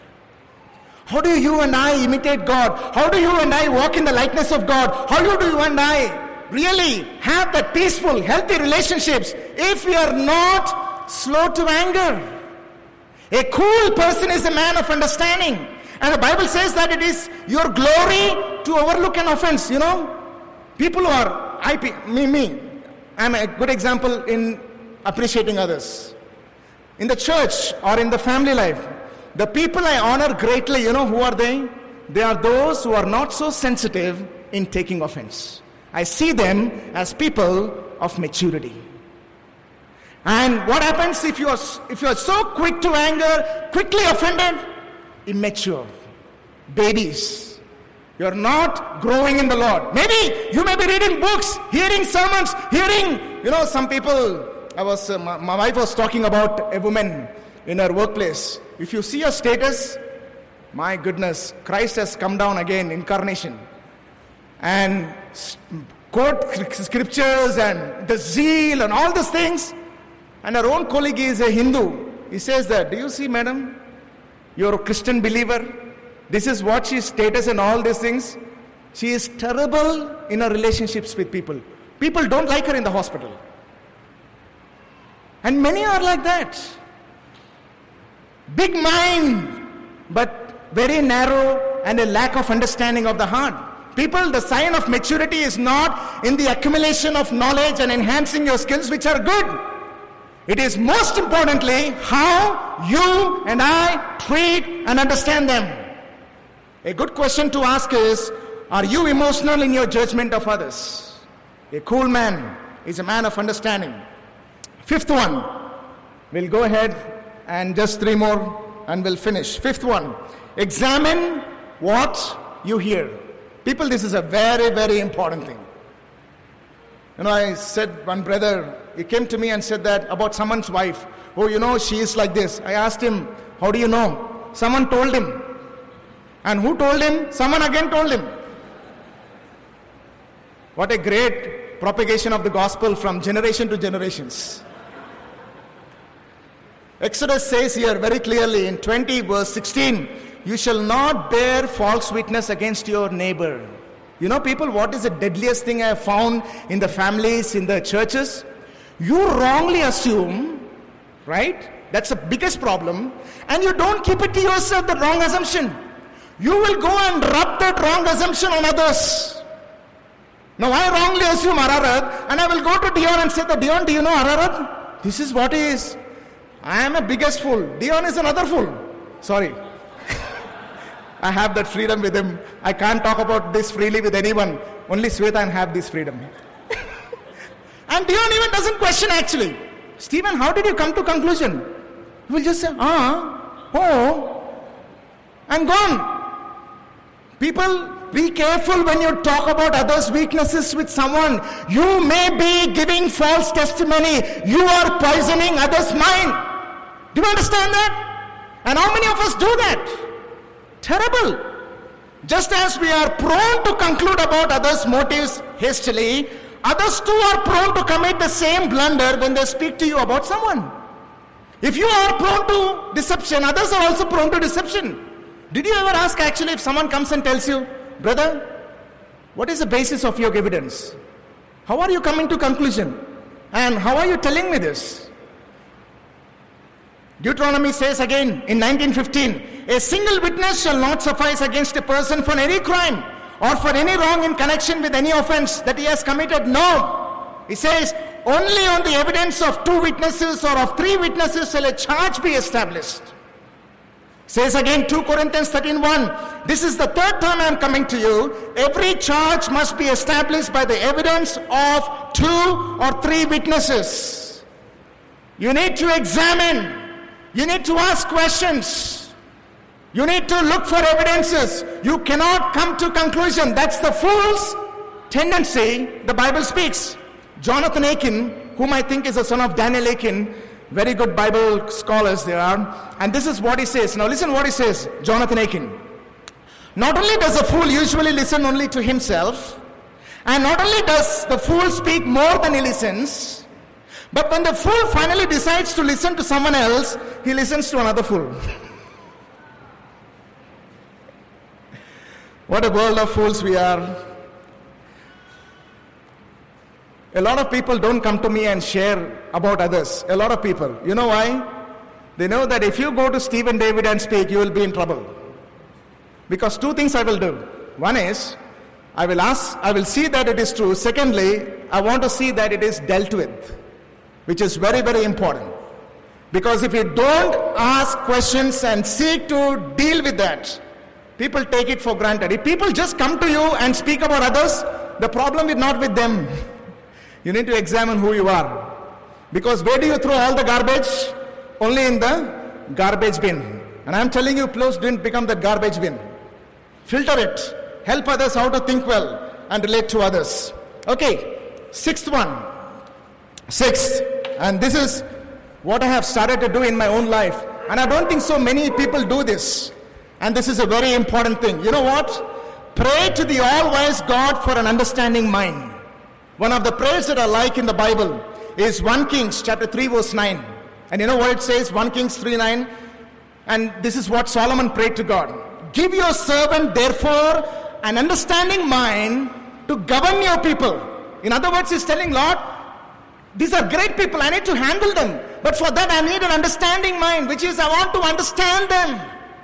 How do you and I imitate God? How do you and I walk in the likeness of God? How do you and I really have that peaceful, healthy relationships if we are not slow to anger? A cool person is a man of understanding. And the Bible says that it is your glory to overlook an offense, People who are, I'm a good example in appreciating others. In the church or in the family life, the people I honor greatly, you know who are they? They are those who are not so sensitive in taking offense. I see them as people of maturity. And what happens if you are so quick to anger, quickly offended? Immature. Babies. You're not growing in the Lord. Maybe you may be reading books, hearing sermons, some people. My wife was talking about a woman in her workplace. If you see her status, my goodness, Christ has come down again, incarnation. And quote scriptures and the zeal and all these things. And her own colleague is a Hindu. He says that, do you see, madam? You're a Christian believer. This is what she's status and all these things. She is terrible in her relationships with people. People don't like her in the hospital. And many are like that. Big mind, but very narrow and a lack of understanding of the heart. People, the sign of maturity is not in the accumulation of knowledge and enhancing your skills, which are good. It is most importantly how you and I treat and understand them. A good question to ask is, are you emotional in your judgment of others? A cool man is a man of understanding. Fifth one, we'll go ahead and just 3 more and we'll finish. Fifth one, examine what you hear. People, this is a very, very important thing. I said, one brother, he came to me and said that about someone's wife. Oh, she is like this. I asked him, how do you know? Someone told him. And who told him? Someone again told him. What a great propagation of the gospel from generation to generations. Exodus says here very clearly in 20 verse 16, you shall not bear false witness against your neighbor. People, what is the deadliest thing I have found in the families, in the churches? You wrongly assume, right? That's the biggest problem. And you don't keep it to yourself, the wrong assumption. You will go and rub that wrong assumption on others. Now I wrongly assume Ararat, and I will go to Dion and say, Dion, do you know Ararat? This is what he is. I am a biggest fool. Dion is another fool. Sorry. I have that freedom with him. I can't talk about this freely with anyone. Only Sweta and have this freedom. And Dion even doesn't question actually. Stephen, how did you come to conclusion? He will just say, and gone. People, be careful when you talk about others' weaknesses with someone. You may be giving false testimony. You are poisoning others' mind. Do you understand that? And how many of us do that? Terrible. Just as we are prone to conclude about others' motives hastily, others too are prone to commit the same blunder when they speak to you about someone. If you are prone to deception, others are also prone to deception. Did you ever ask actually if someone comes and tells you, brother, what is the basis of your evidence? How are you coming to conclusion? And how are you telling me this? Deuteronomy says again in 19:15, a single witness shall not suffice against a person for any crime or for any wrong in connection with any offense that he has committed. No. He says, only on the evidence of 2 witnesses or of 3 witnesses shall a charge be established. Says again 2 Corinthians 13:1, this is the 3rd time I am coming to you. Every charge must be established by the evidence of 2 or 3 witnesses. You need to examine. You need to ask questions. You need to look for evidences. You cannot come to conclusion. That's the fool's tendency the Bible speaks. Jonathan Aiken, whom I think is the son of Daniel Aiken, very good Bible scholars there are. And this is what he says. Now listen what he says, Jonathan Aiken. Not only does the fool usually listen only to himself, and not only does the fool speak more than he listens, but when the fool finally decides to listen to someone else, he listens to another fool. What a world of fools we are. A lot of people don't come to me and share about others. A lot of people. You know why? They know that if you go to Stephen David and speak, you will be in trouble. Because 2 things I will do. One is, I will see that it is true. Secondly, I want to see that it is dealt with, which is very, very important. Because if you don't ask questions and seek to deal with that, people take it for granted. If people just come to you and speak about others, the problem is not with them. You need to examine who you are. Because where do you throw all the garbage? Only in the garbage bin. And I'm telling you, please don't become that garbage bin. Filter it. Help others how to think well and relate to others. Okay, sixth, and this is what I have started to do in my own life. And I don't think so many people do this. And this is a very important thing. You know what? Pray to the all-wise God for an understanding mind. One of the prayers that I like in the Bible is 1 Kings chapter 3 verse 9. And you know what it says? 1 Kings 3:9. And this is what Solomon prayed to God. Give your servant therefore an understanding mind to govern your people. In other words, he's telling Lord, these are great people, I need to handle them. But for that I need an understanding mind, which is I want to understand them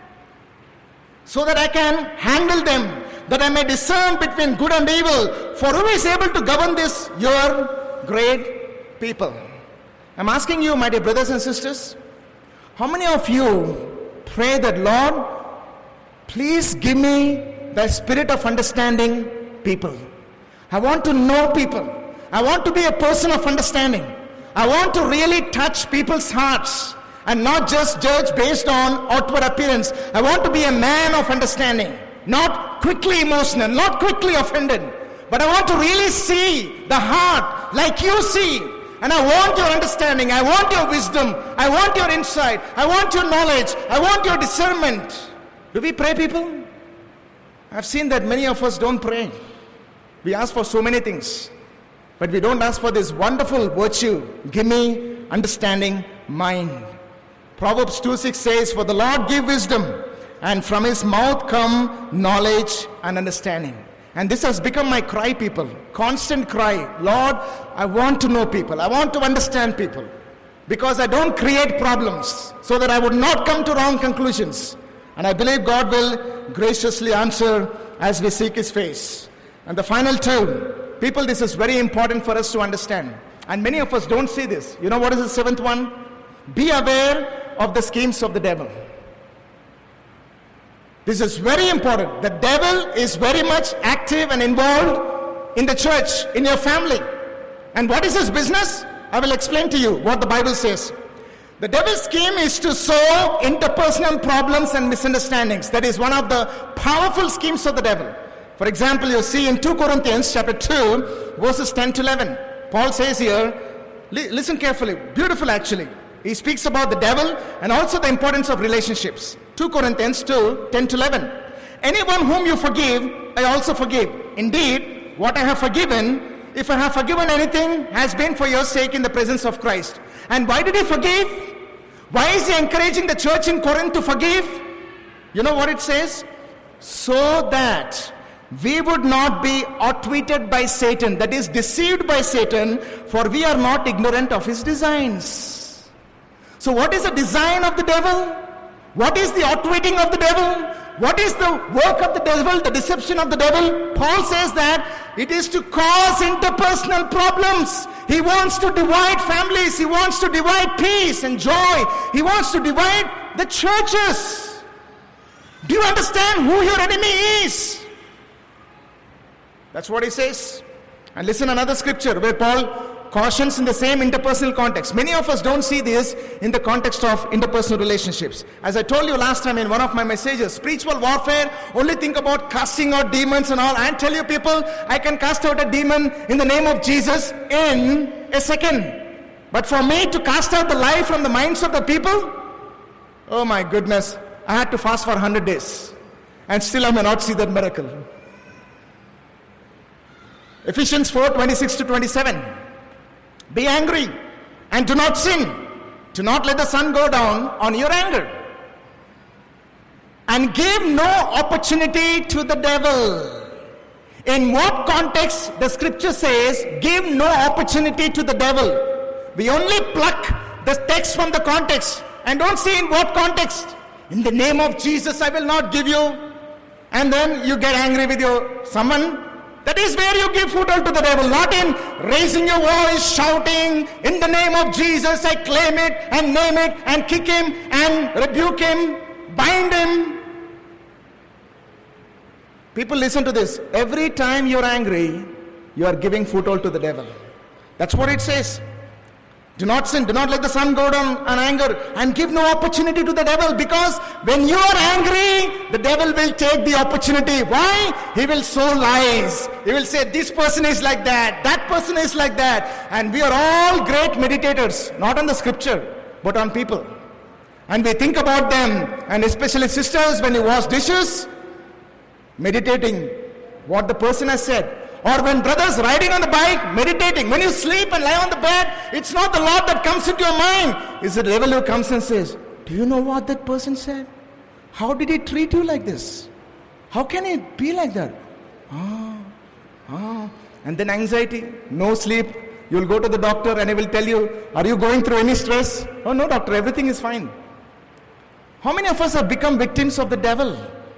so that I can handle them, that I may discern between good and evil. For who is able to govern this, your great people? I'm asking you, my dear brothers and sisters, how many of you pray that, Lord, please give me the spirit of understanding people. I want to know people. I want to be a person of understanding. I want to really touch people's hearts and not just judge based on outward appearance. I want to be a man of understanding, not quickly emotional, not quickly offended, but I want to really see the heart like you see. And I want your understanding, I want your wisdom, I want your insight, I want your knowledge, I want your discernment. Do we pray, people? I've seen that many of us don't pray. We ask for so many things, but we don't ask for this wonderful virtue. Give me understanding mind. Proverbs 2:6 says, for the Lord give wisdom, and from his mouth come knowledge and understanding. And this has become my cry, people. Constant cry. Lord, I want to know people. I want to understand people. Because I don't create problems so that I would not come to wrong conclusions. And I believe God will graciously answer as we seek his face. And the final two, people, this is very important for us to understand. And many of us don't see this. You know what is the seventh one? Be aware of the schemes of the devil. This is very important. The devil is very much active and involved in the church, in your family. And what is his business? I will explain to you what the Bible says. The devil's scheme is to sow interpersonal problems and misunderstandings. That is one of the powerful schemes of the devil. For example, you see in 2 Corinthians chapter 2, verses 10 to 11. Paul says here, listen carefully, beautiful actually. He speaks about the devil and also the importance of relationships. 2 Corinthians 2, 10 to 11. Anyone whom you forgive, I also forgive. Indeed, what I have forgiven, if I have forgiven anything, has been for your sake in the presence of Christ. And why did he forgive? Why is he encouraging the church in Corinth to forgive? You know what it says? So that we would not be outwitted by Satan, that is, deceived by Satan, for we are not ignorant of his designs. So what is the design of the devil? What is the outwitting of the devil? What is the work of the devil, the deception of the devil? Paul says that it is to cause interpersonal problems. He wants to divide families. He wants to divide peace and joy. He wants to divide the churches. Do you understand who your enemy is? That's what he says. And listen another scripture where Paul cautions in the same interpersonal context. Many of us don't see this in the context of interpersonal relationships. As I told you last time in one of my messages, spiritual warfare, only think about casting out demons and all. I tell you people, I can cast out a demon in the name of Jesus in a second. But for me to cast out the lie from the minds of the people, oh my goodness, I had to fast for 100 days. And still I may not see that miracle. Ephesians 4, 26 to 27. Be angry and do not sin. Do not let the sun go down on your anger. And give no opportunity to the devil. In what context the scripture says, give no opportunity to the devil? We only pluck the text from the context and don't see in what context. In the name of Jesus, I will not give you. And then you get angry with someone That is where you give foothold to the devil, not in raising your voice, shouting, in the name of Jesus, I claim it and name it and kick him and rebuke him, bind him. People, listen to this. Every time you're angry, you are giving foothold to the devil. That's what it says. Do not sin. Do not let the sun go down on anger and give no opportunity to the devil, because when you are angry, the devil will take the opportunity. Why? He will sow lies. He will say, this person is like that person is like that. And we are all great meditators, not on the scripture, but on people. And we think about them, and especially sisters, when you wash dishes, meditating what the person has said. Or when brothers riding on the bike, meditating. When you sleep and lie on the bed, it's not the Lord that comes into your mind. It's the devil who comes and says, do you know what that person said? How did he treat you like this? How can he be like that? And then anxiety, no sleep. You'll go to the doctor and he will tell you, are you going through any stress? Oh no, doctor, everything is fine. How many of us have become victims of the devil?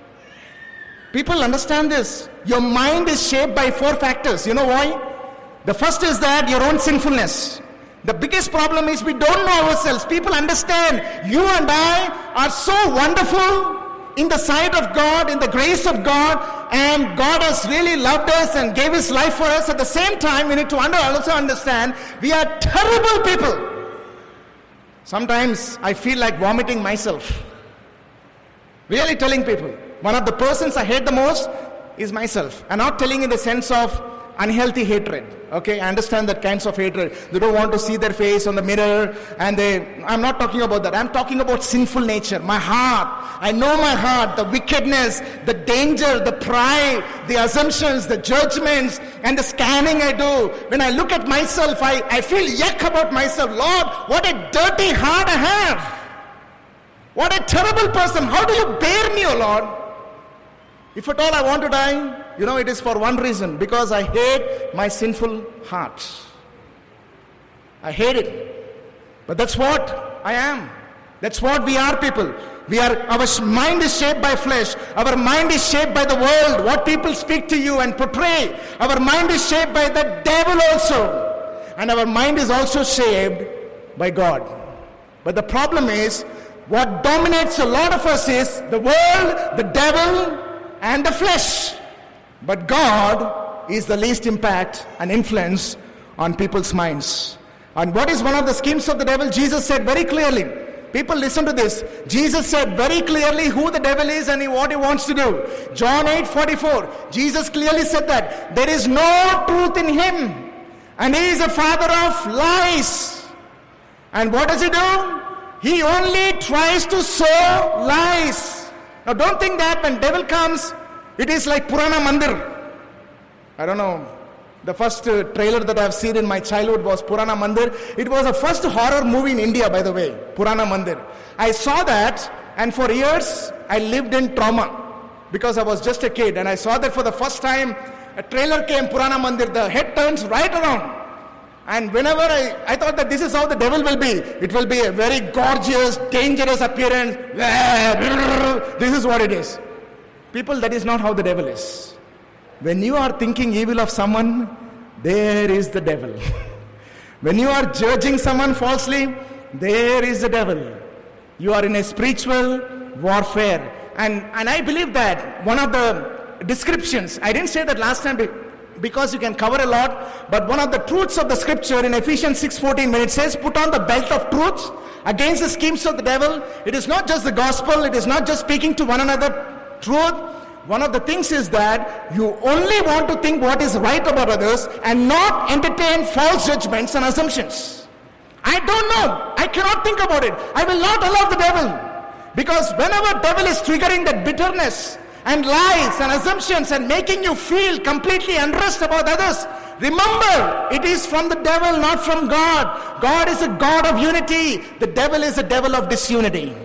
People understand this. Your mind is shaped by 4 factors. You know why? The first is that your own sinfulness. The biggest problem is we don't know ourselves. People understand you and I are so wonderful in the sight of God, in the grace of God, and God has really loved us and gave his life for us. At the same time, we need to also understand we are terrible people. Sometimes I feel like vomiting myself. Really telling people. One of the persons I hate the most is myself. I'm not telling in the sense of unhealthy hatred. Okay, I understand that kinds of hatred. They don't want to see their face on the mirror, and I'm not talking about that. I'm talking about sinful nature. My heart. I know my heart, the wickedness, the danger, the pride, the assumptions, the judgments, and the scanning I do. When I look at myself, I feel yuck about myself. Lord, what a dirty heart I have. What a terrible person. How do you bear me, O Lord? If at all I want to die, it is for one reason. Because I hate my sinful heart. I hate it. But that's what I am. That's what we are, people. Our mind is shaped by flesh. Our mind is shaped by the world. What people speak to you and portray. Our mind is shaped by the devil also. And our mind is also shaped by God. But the problem is, what dominates a lot of us is the world, the devil, and the flesh. But God is the least impact and influence on people's minds. And what is one of the schemes of the devil? Jesus said very clearly. People, listen to this. Jesus said very clearly who the devil is and what he wants to do. John 8:44. Jesus clearly said that there is no truth in him, and he is a father of lies. And what does he do? He only tries to sow lies. Now don't think that when devil comes, it is like Purana Mandir. I don't know. The first trailer that I have seen in my childhood was Purana Mandir. It was the first horror movie in India, by the way. Purana Mandir. I saw that, and for years I lived in trauma because I was just a kid, and I saw that for the first time. A trailer came, Purana Mandir. The head turns right around. And whenever I thought that this is how the devil will be. It will be a very gorgeous, dangerous appearance. This is what it is. People, that is not how the devil is. When you are thinking evil of someone, there is the devil. When you are judging someone falsely, there is the devil. You are in a spiritual warfare. And I believe that one of the descriptions, I didn't say that last time because you can cover a lot, but one of the truths of the scripture in Ephesians 6:14, when it says put on the belt of truth against the schemes of the devil, it is not just the gospel, it is not just speaking to one another truth. One of the things is that you only want to think what is right about others and not entertain false judgments and assumptions. I don't know, I cannot think about it. I will not allow the devil, because whenever devil is triggering that bitterness and lies and assumptions and making you feel completely unrest about others, remember, it is from the devil, not from God. God is a God of unity. The devil is a devil of disunity.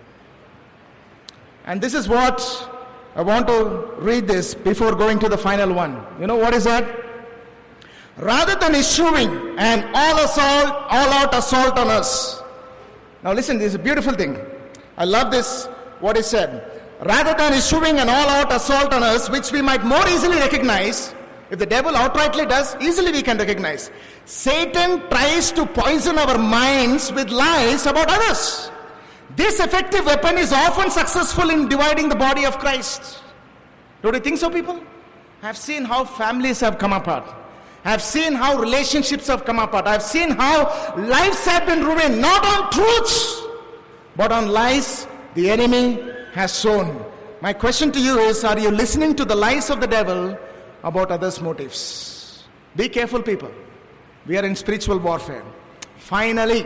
And this is what I want to read this before going to the final one. You know what is that? Rather than issuing an all-out assault on us. Now listen, this is a beautiful thing. I love this, what is said. Rather than issuing an all-out assault on us, which we might more easily recognize, If the devil outrightly does, easily we can recognize. Satan tries to poison our minds with lies about others. This effective weapon is often successful in dividing the body of Christ. Don't you think so, people? I've seen how families have come apart. I've seen how relationships have come apart. I've seen how lives have been ruined, not on truths, but on lies the enemy has sown. My question to you is, are you listening to the lies of the devil about others' motives? Be careful, people. We are in spiritual warfare. Finally,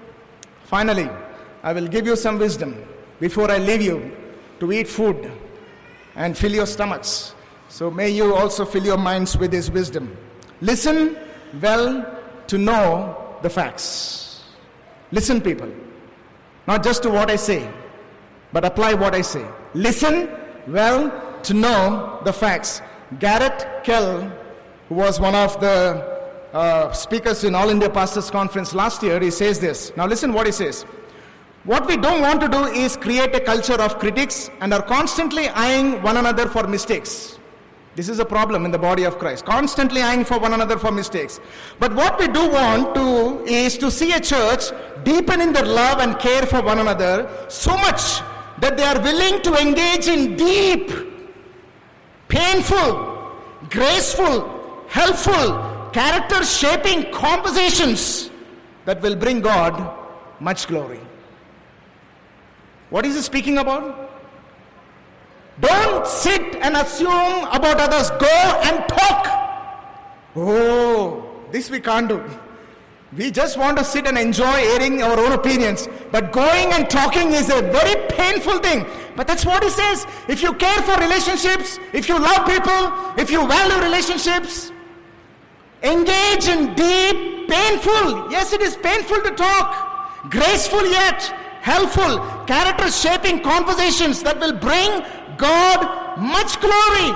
I will give you some wisdom before I leave you to eat food and fill your stomachs. So may you also fill your minds with His wisdom. Listen well to know the facts. Listen, people. Not just to what I say, but apply what I say. Listen well to know the facts. Garrett Kell, who was one of the speakers in All India Pastors Conference last year, he says this. Now listen what he says. What we don't want to do is create a culture of critics and are constantly eyeing one another for mistakes. This is a problem in the body of Christ. Constantly eyeing for one another for mistakes. But what we do want to is to see a church deepen in their love and care for one another so much that they are willing to engage in deep, painful, graceful, helpful, character-shaping conversations that will bring God much glory. What is he speaking about? Don't sit and assume about others. Go and talk. Oh, this we can't do. We just want to sit and enjoy airing our own opinions. But going and talking is a very painful thing. But that's what he says. If you care for relationships, if you love people, if you value relationships, engage in deep, painful, yes, it is painful to talk, graceful yet helpful, character-shaping conversations that will bring God much glory.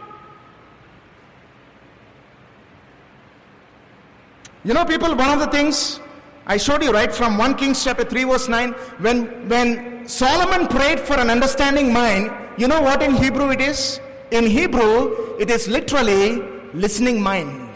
You know, people, one of the things I showed you right from 1 Kings chapter 3 verse 9, when Solomon prayed for an understanding mind, you know what in Hebrew it is? In Hebrew, it is literally listening mind.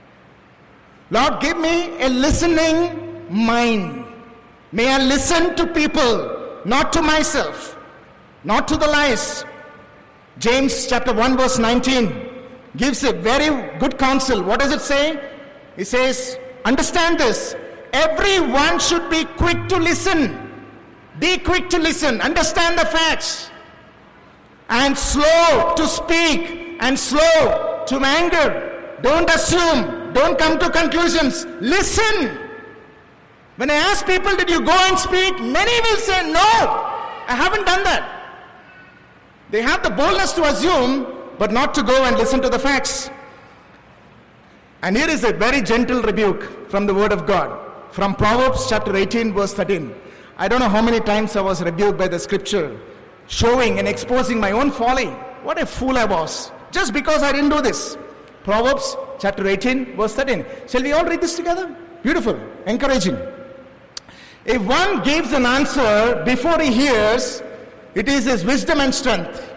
Lord, give me a listening mind. May I listen to people, not to myself, not to the lies. James chapter 1 verse 19 gives a very good counsel. What does it say? It says, understand this. Everyone should be quick to listen. Be quick to listen. Understand the facts. And slow to speak and slow to anger. Don't assume. Don't come to conclusions. Listen. When I ask people, did you go and speak? Many will say, no, I haven't done that. They have the boldness to assume, but not to go and listen to the facts. And here is a very gentle rebuke from the Word of God. From Proverbs chapter 18 verse 13. I don't know how many times I was rebuked by the scripture, showing and exposing my own folly. What a fool I was, just because I didn't do this. Proverbs chapter 18 verse 13. Shall we all read this together? Beautiful, encouraging. If one gives an answer before he hears, it is his wisdom and strength.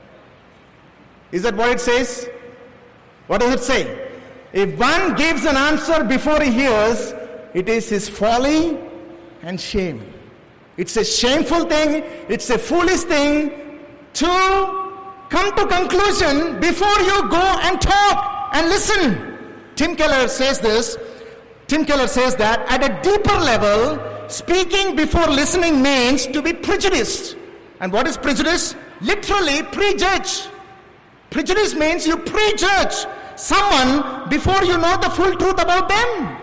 Is that what it says? What does it say? If one gives an answer before he hears, it is his folly and shame. It's a shameful thing, it's a foolish thing to come to conclusion before you go and talk and listen. Tim Keller says this. Tim Keller says that at a deeper level, speaking before listening means to be prejudiced. And what is prejudice? Literally prejudge. Prejudice means you prejudge someone before you know the full truth about them.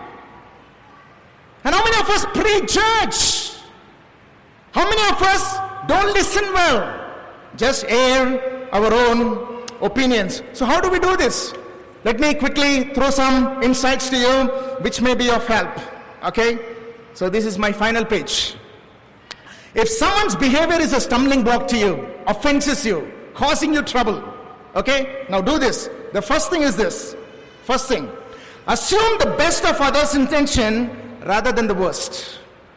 And how many of us prejudge? How many of us don't listen well? Just air our own opinions. So how do we do this? Let me quickly throw some insights to you which may be of help. Okay? So this is my final page. If someone's behavior is a stumbling block to you, offenses you, causing you trouble, okay? Now do this. The first thing is this. First thing, assume the best of others' intention rather than the worst.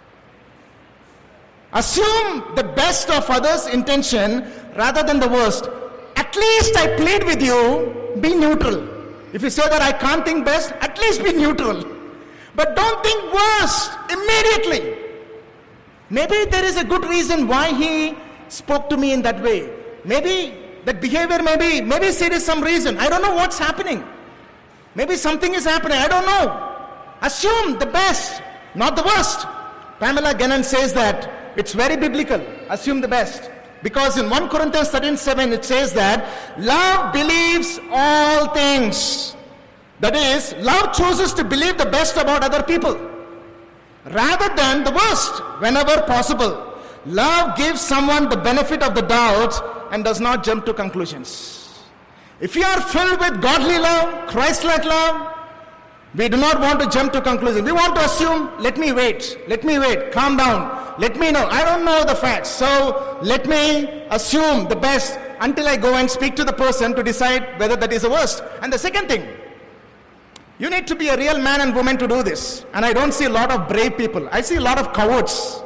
Assume the best of others' intention rather than the worst. At least I plead with you, be neutral. If you say that I can't think best, at least be neutral. But don't think worst immediately. Maybe there is a good reason why he spoke to me in that way. Maybe that behavior, maybe there is some reason. I don't know what's happening. Maybe something is happening. I don't know. Assume the best, not the worst. Pamela Gannon says that it's very biblical. Assume the best. Because in 1 Corinthians 13:7 it says that love believes all things. That is, love chooses to believe the best about other people rather than the worst whenever possible. Love gives someone the benefit of the doubt and does not jump to conclusions. If you are filled with godly love, Christ-like love, we do not want to jump to conclusions. We want to assume, let me wait, calm down, let me know. I don't know the facts, so let me assume the best until I go and speak to the person to decide whether that is the worst. And the second thing, you need to be a real man and woman to do this. And I don't see a lot of brave people. I see a lot of cowards.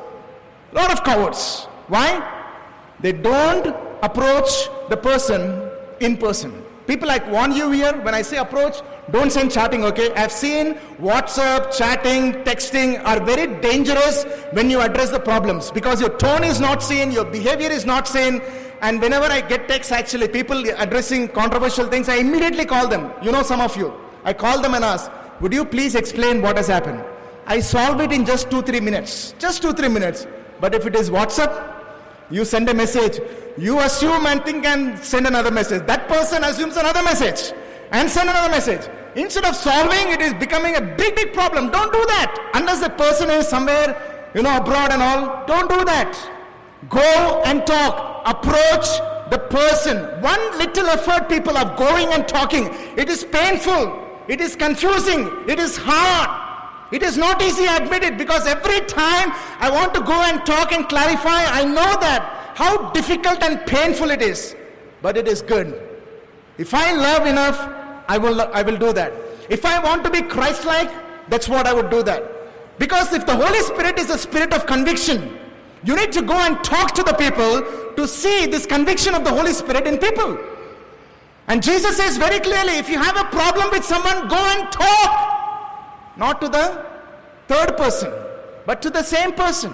Why? They don't approach the person in person. People, I warn you here, when I say approach, don't send chatting, okay? I've seen WhatsApp, chatting, texting are very dangerous when you address the problems, because your tone is not seen, your behavior is not seen. And whenever I get texts, actually, people addressing controversial things, I immediately call them. You know, some of you. I call them and ask, would you please explain what has happened? I solve it in just 2-3 minutes. Just 2-3 minutes. But if it is WhatsApp, you send a message, you assume and think and send another message. That person assumes another message and send another message. Instead of solving, it is becoming a big problem. Don't do that. Unless that person is somewhere, abroad and all, don't do that. Go and talk. Approach the person. One little effort, people, of going and talking. It is painful. It is confusing. It is hard. It is not easy, I admit it, because every time I want to go and talk and clarify, I know that how difficult and painful it is. But it is good. If I love enough, I will do that. If I want to be Christ-like, that's what I would do that. Because if the Holy Spirit is a spirit of conviction, you need to go and talk to the people to see this conviction of the Holy Spirit in people. And Jesus says very clearly, if you have a problem with someone, go and talk. Not to the third person, but to the same person.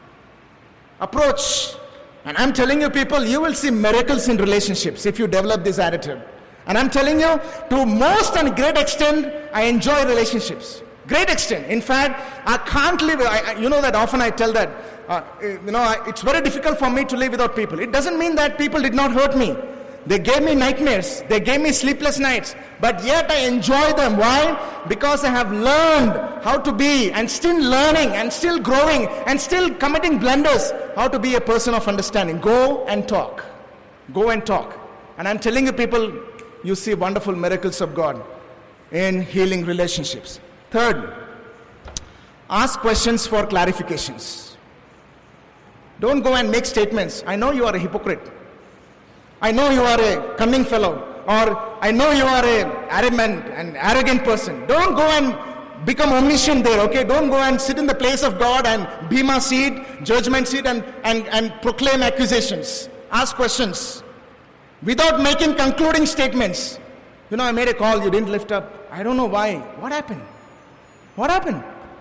Approach. And I'm telling you, people, you will see miracles in relationships if you develop this attitude. And I'm telling you, to most and great extent, I enjoy relationships. Great extent. In fact, I can't live. You know that often I tell that. It's very difficult for me to live without people. It doesn't mean that people did not hurt me. They gave me nightmares. They gave me sleepless nights. But yet I enjoy them. Why? Because I have learned how to be, and still learning and still growing and still committing blunders, how to be a person of understanding. Go and talk. Go and talk. And I'm telling you, people, you see wonderful miracles of God in healing relationships. Third, ask questions for clarifications. Don't go and make statements. I know you are a hypocrite. I know you are a cunning fellow, or I know you are an arrogant person. Don't go and become omniscient there, okay? Don't go and sit in the place of God and bema seat, judgment seat, and proclaim accusations. Ask questions without making concluding statements. I made a call, you didn't lift up. I don't know why. What happened? What happened?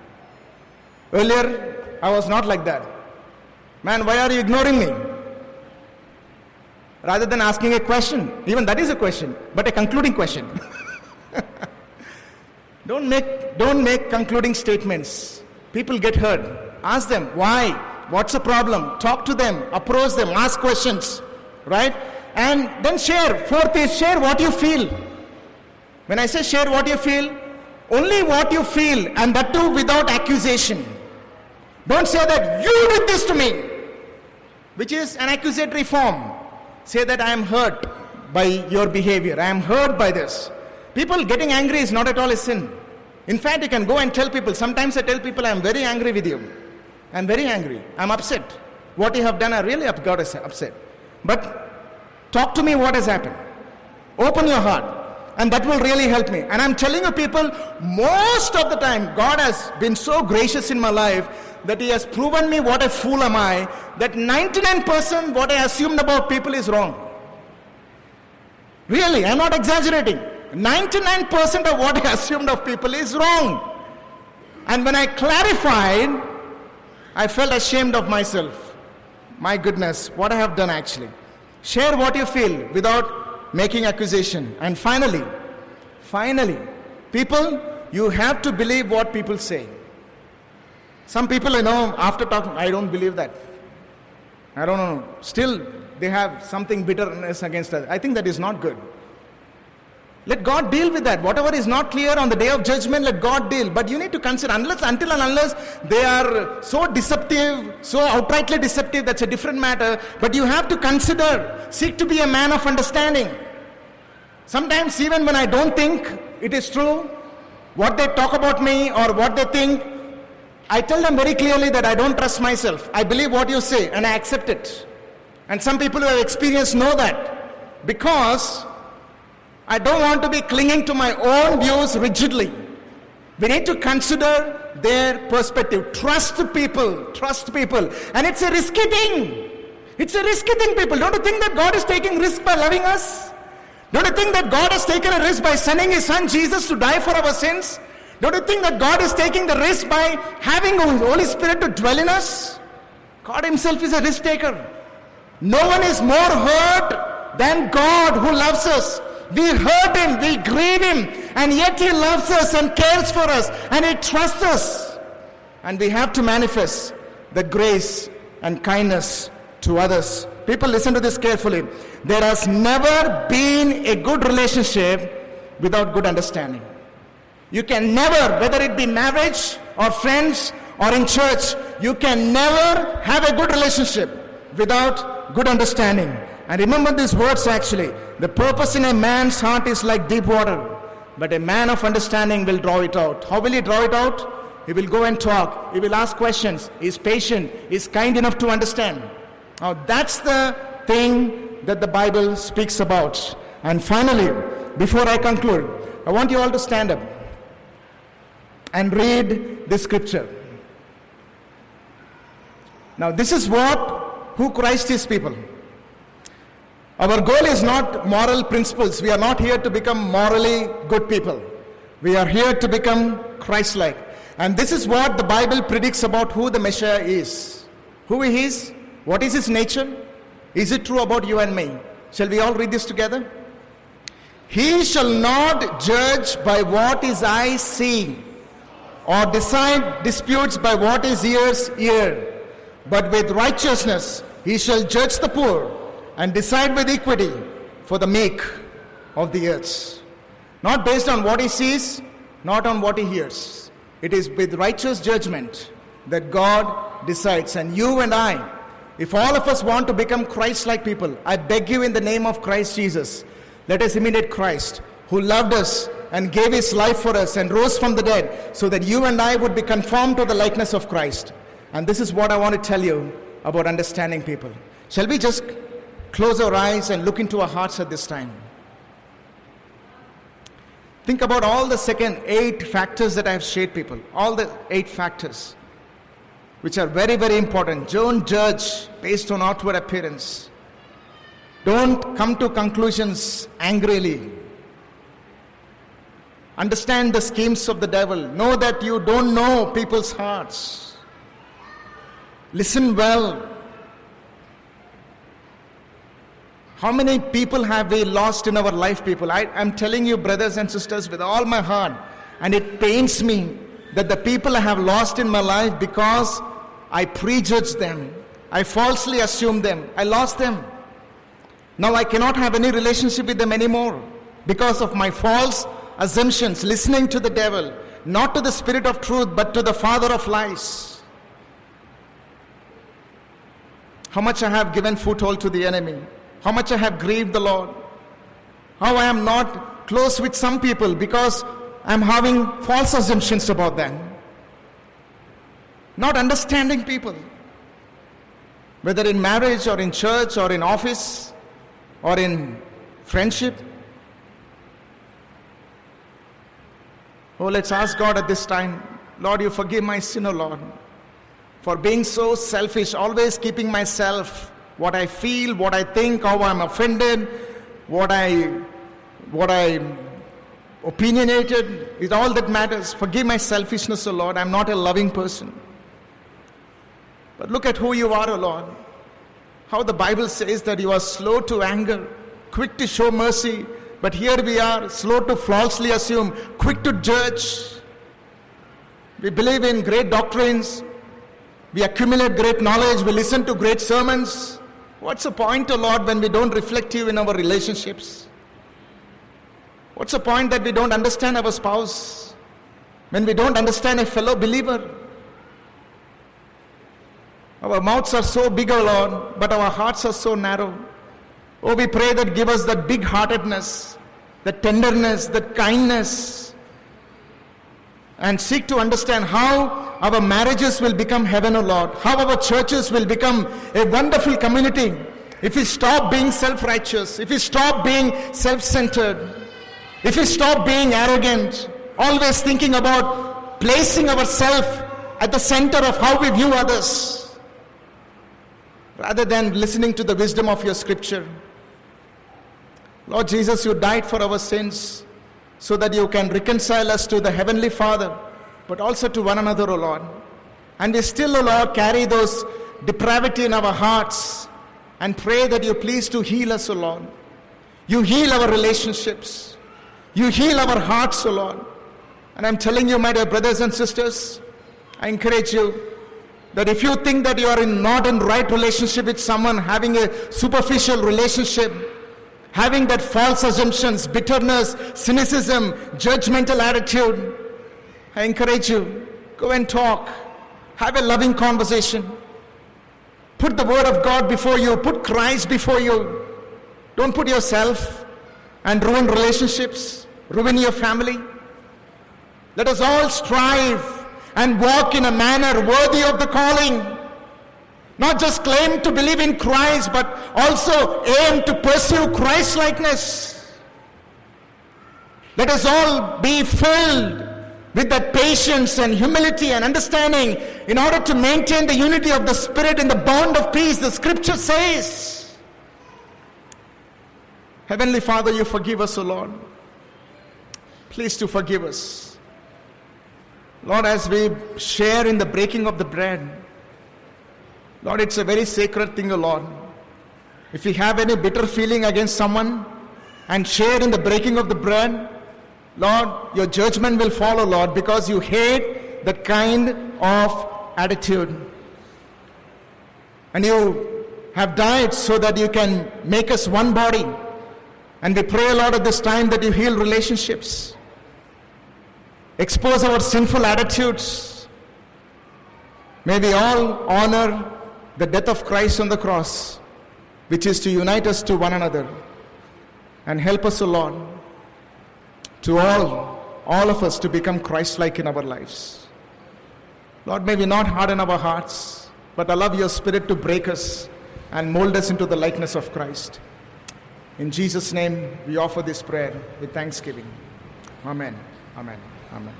Earlier, I was not like that. Man, why are you ignoring me? Rather than asking a question, even that is a question, but a concluding question. Don't make concluding statements. People get hurt. Ask them, why? What's the problem? Talk to them, approach them, ask questions, right? And then share. Fourth is share what you feel. When I say share what you feel, only what you feel, and that too without accusation. Don't say that you did this to me, which is an accusatory form. Say that I am hurt by your behavior. I am hurt by this. People getting angry is not at all a sin. In fact, you can go and tell people. Sometimes I tell people, I am very angry with you. I am very angry. I am upset. What you have done, I really got upset. But talk to me what has happened. Open your heart. And that will really help me. And I'm telling you, people, most of the time, God has been so gracious in my life that He has proven me what a fool am I, that 99% what I assumed about people is wrong. Really, I'm not exaggerating. 99% of what I assumed of people is wrong. And when I clarified, I felt ashamed of myself. My goodness, what I have done actually. Share what you feel without making accusation. And finally, people, you have to believe what people say. Some people, after talking, I don't believe that. I don't know. Still, they have something bitterness against us. I think that is not good. Let God deal with that. Whatever is not clear on the day of judgment, let God deal. But you need to consider, unless they are so deceptive, so outrightly deceptive, that's a different matter. But you have to consider, seek to be a man of understanding. Sometimes even when I don't think it is true, what they talk about me or what they think, I tell them very clearly that I don't trust myself. I believe what you say and I accept it. And some people who have experienced know that. Because I don't want to be clinging to my own views rigidly. We need to consider their perspective. Trust people. And it's a risky thing. People. Don't you think that God is taking risk by loving us? Don't you think that God has taken a risk by sending His Son Jesus to die for our sins? Don't you think that God is taking the risk by having the Holy Spirit to dwell in us? God Himself is a risk taker. No one is more hurt than God who loves us. We hurt Him, we grieve Him, and yet He loves us and cares for us and He trusts us. And we have to manifest the grace and kindness to others. People, listen to this carefully. There has never been a good relationship without good understanding. You can never, whether it be marriage or friends or in church, you can never have a good relationship without good understanding. And remember these words actually. The purpose in a man's heart is like deep water, but a man of understanding will draw it out. How will he draw it out? He will go and talk. He will ask questions. He is patient. He is kind enough to understand. Now that's the thing that the Bible speaks about. And finally, before I conclude, I want you all to stand up and read this scripture. Now this is who Christ is, people. Our goal is not moral principles. We are not here to become morally good people. We are here to become Christ-like. And this is what the Bible predicts about who the Messiah is. Who He is? What is His nature? Is it true about you and me? Shall we all read this together? He shall not judge by what His eyes see, or decide disputes by what His ears hear. But with righteousness He shall judge the poor, and decide with equity for the meek of the earth. Not based on what He sees, not on what He hears. It is with righteous judgment that God decides. And you and I, if all of us want to become Christ-like people, I beg you in the name of Christ Jesus, let us imitate Christ, who loved us and gave His life for us and rose from the dead, so that you and I would be conformed to the likeness of Christ. And this is what I want to tell you about understanding people. Shall we just close our eyes and look into our hearts at this time? Think about all the 8 factors that I have shared, people. All the 8 factors, which are very, very important. Don't judge based on outward appearance. Don't come to conclusions angrily. Understand the schemes of the devil. Know that you don't know people's hearts. Listen well. How many people have we lost in our life, people? I'm telling you, brothers and sisters, with all my heart, and it pains me that the people I have lost in my life, because I prejudged them, I falsely assumed them, I lost them. Now I cannot have any relationship with them anymore because of my false assumptions, listening to the devil, not to the Spirit of truth, but to the father of lies. How much I have given foothold to the enemy. How much I have grieved the Lord. How I am not close with some people because I am having false assumptions about them. Not understanding people. Whether in marriage or in church or in office or in friendship. Oh, let's ask God at this time, Lord, you forgive my sin, oh Lord, for being so selfish, always keeping myself, what I feel, what I think, how I'm offended, what I opinionated is all that matters. Forgive my selfishness, O Lord. I'm not a loving person. But look at who you are, O Lord. How the Bible says that you are slow to anger, quick to show mercy. But here we are, slow to falsely assume, quick to judge. We believe in great doctrines. We accumulate great knowledge. We listen to great sermons. What's the point, O Lord, when we don't reflect you in our relationships? What's the point that we don't understand our spouse? When we don't understand a fellow believer? Our mouths are so big, O Lord, but our hearts are so narrow. Oh, we pray that give us that big-heartedness, that tenderness, that kindness, and seek to understand how our marriages will become heaven, O Lord, how our churches will become a wonderful community if we stop being self-righteous, if we stop being self-centered, if we stop being arrogant, always thinking about placing ourselves at the center of how we view others, rather than listening to the wisdom of your scripture. Lord Jesus, you died for our sins so that you can reconcile us to the Heavenly Father, but also to one another, O Lord. And we still, O Lord, carry those depravity in our hearts and pray that you please to heal us, O Lord. You heal our relationships. You heal our hearts, O Lord. And I'm telling you, my dear brothers and sisters, I encourage you that if you think that you are not in right relationship with someone, having a superficial relationship, having that false assumptions, bitterness, cynicism, judgmental attitude, I encourage you, go and talk. Have a loving conversation. Put the word of God before you. Put Christ before you. Don't put yourself and ruin relationships, ruin your family. Let us all strive and walk in a manner worthy of the calling. Not just claim to believe in Christ, but also aim to pursue Christ-likeness. Let us all be filled with that patience and humility and understanding in order to maintain the unity of the Spirit in the bond of peace, the scripture says. Heavenly Father, you forgive us, O Lord. Please to forgive us. Lord, as we share in the breaking of the bread, Lord, it's a very sacred thing, O Lord. If we have any bitter feeling against someone and share in the breaking of the bread, Lord, your judgment will follow, Lord, because you hate that kind of attitude. And you have died so that you can make us one body. And we pray, Lord, at this time that you heal relationships. Expose our sinful attitudes. May we all honor the death of Christ on the cross, which is to unite us to one another. And help us, O Lord, to all of us to become Christ-like in our lives. Lord, may we not harden our hearts, but allow your Spirit to break us and mold us into the likeness of Christ. In Jesus' name, we offer this prayer with thanksgiving. Amen. Amen. Amen.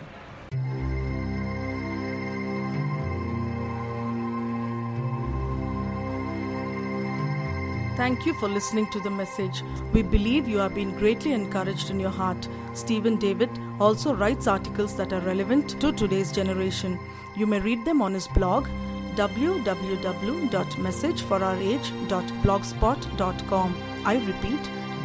Thank you for listening to the message. We believe you have been greatly encouraged in your heart. Stephen David also writes articles that are relevant to today's generation. You may read them on his blog, www.messageforourage.blogspot.com. I repeat,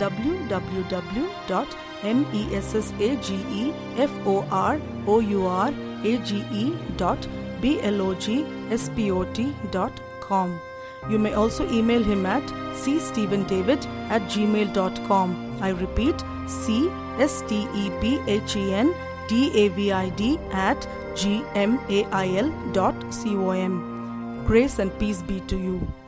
www.messageforourage.blogspot.com. You may also email him at cstephendavid@gmail.com. I repeat, cstephendavid@gmail.com. Grace and peace be to you.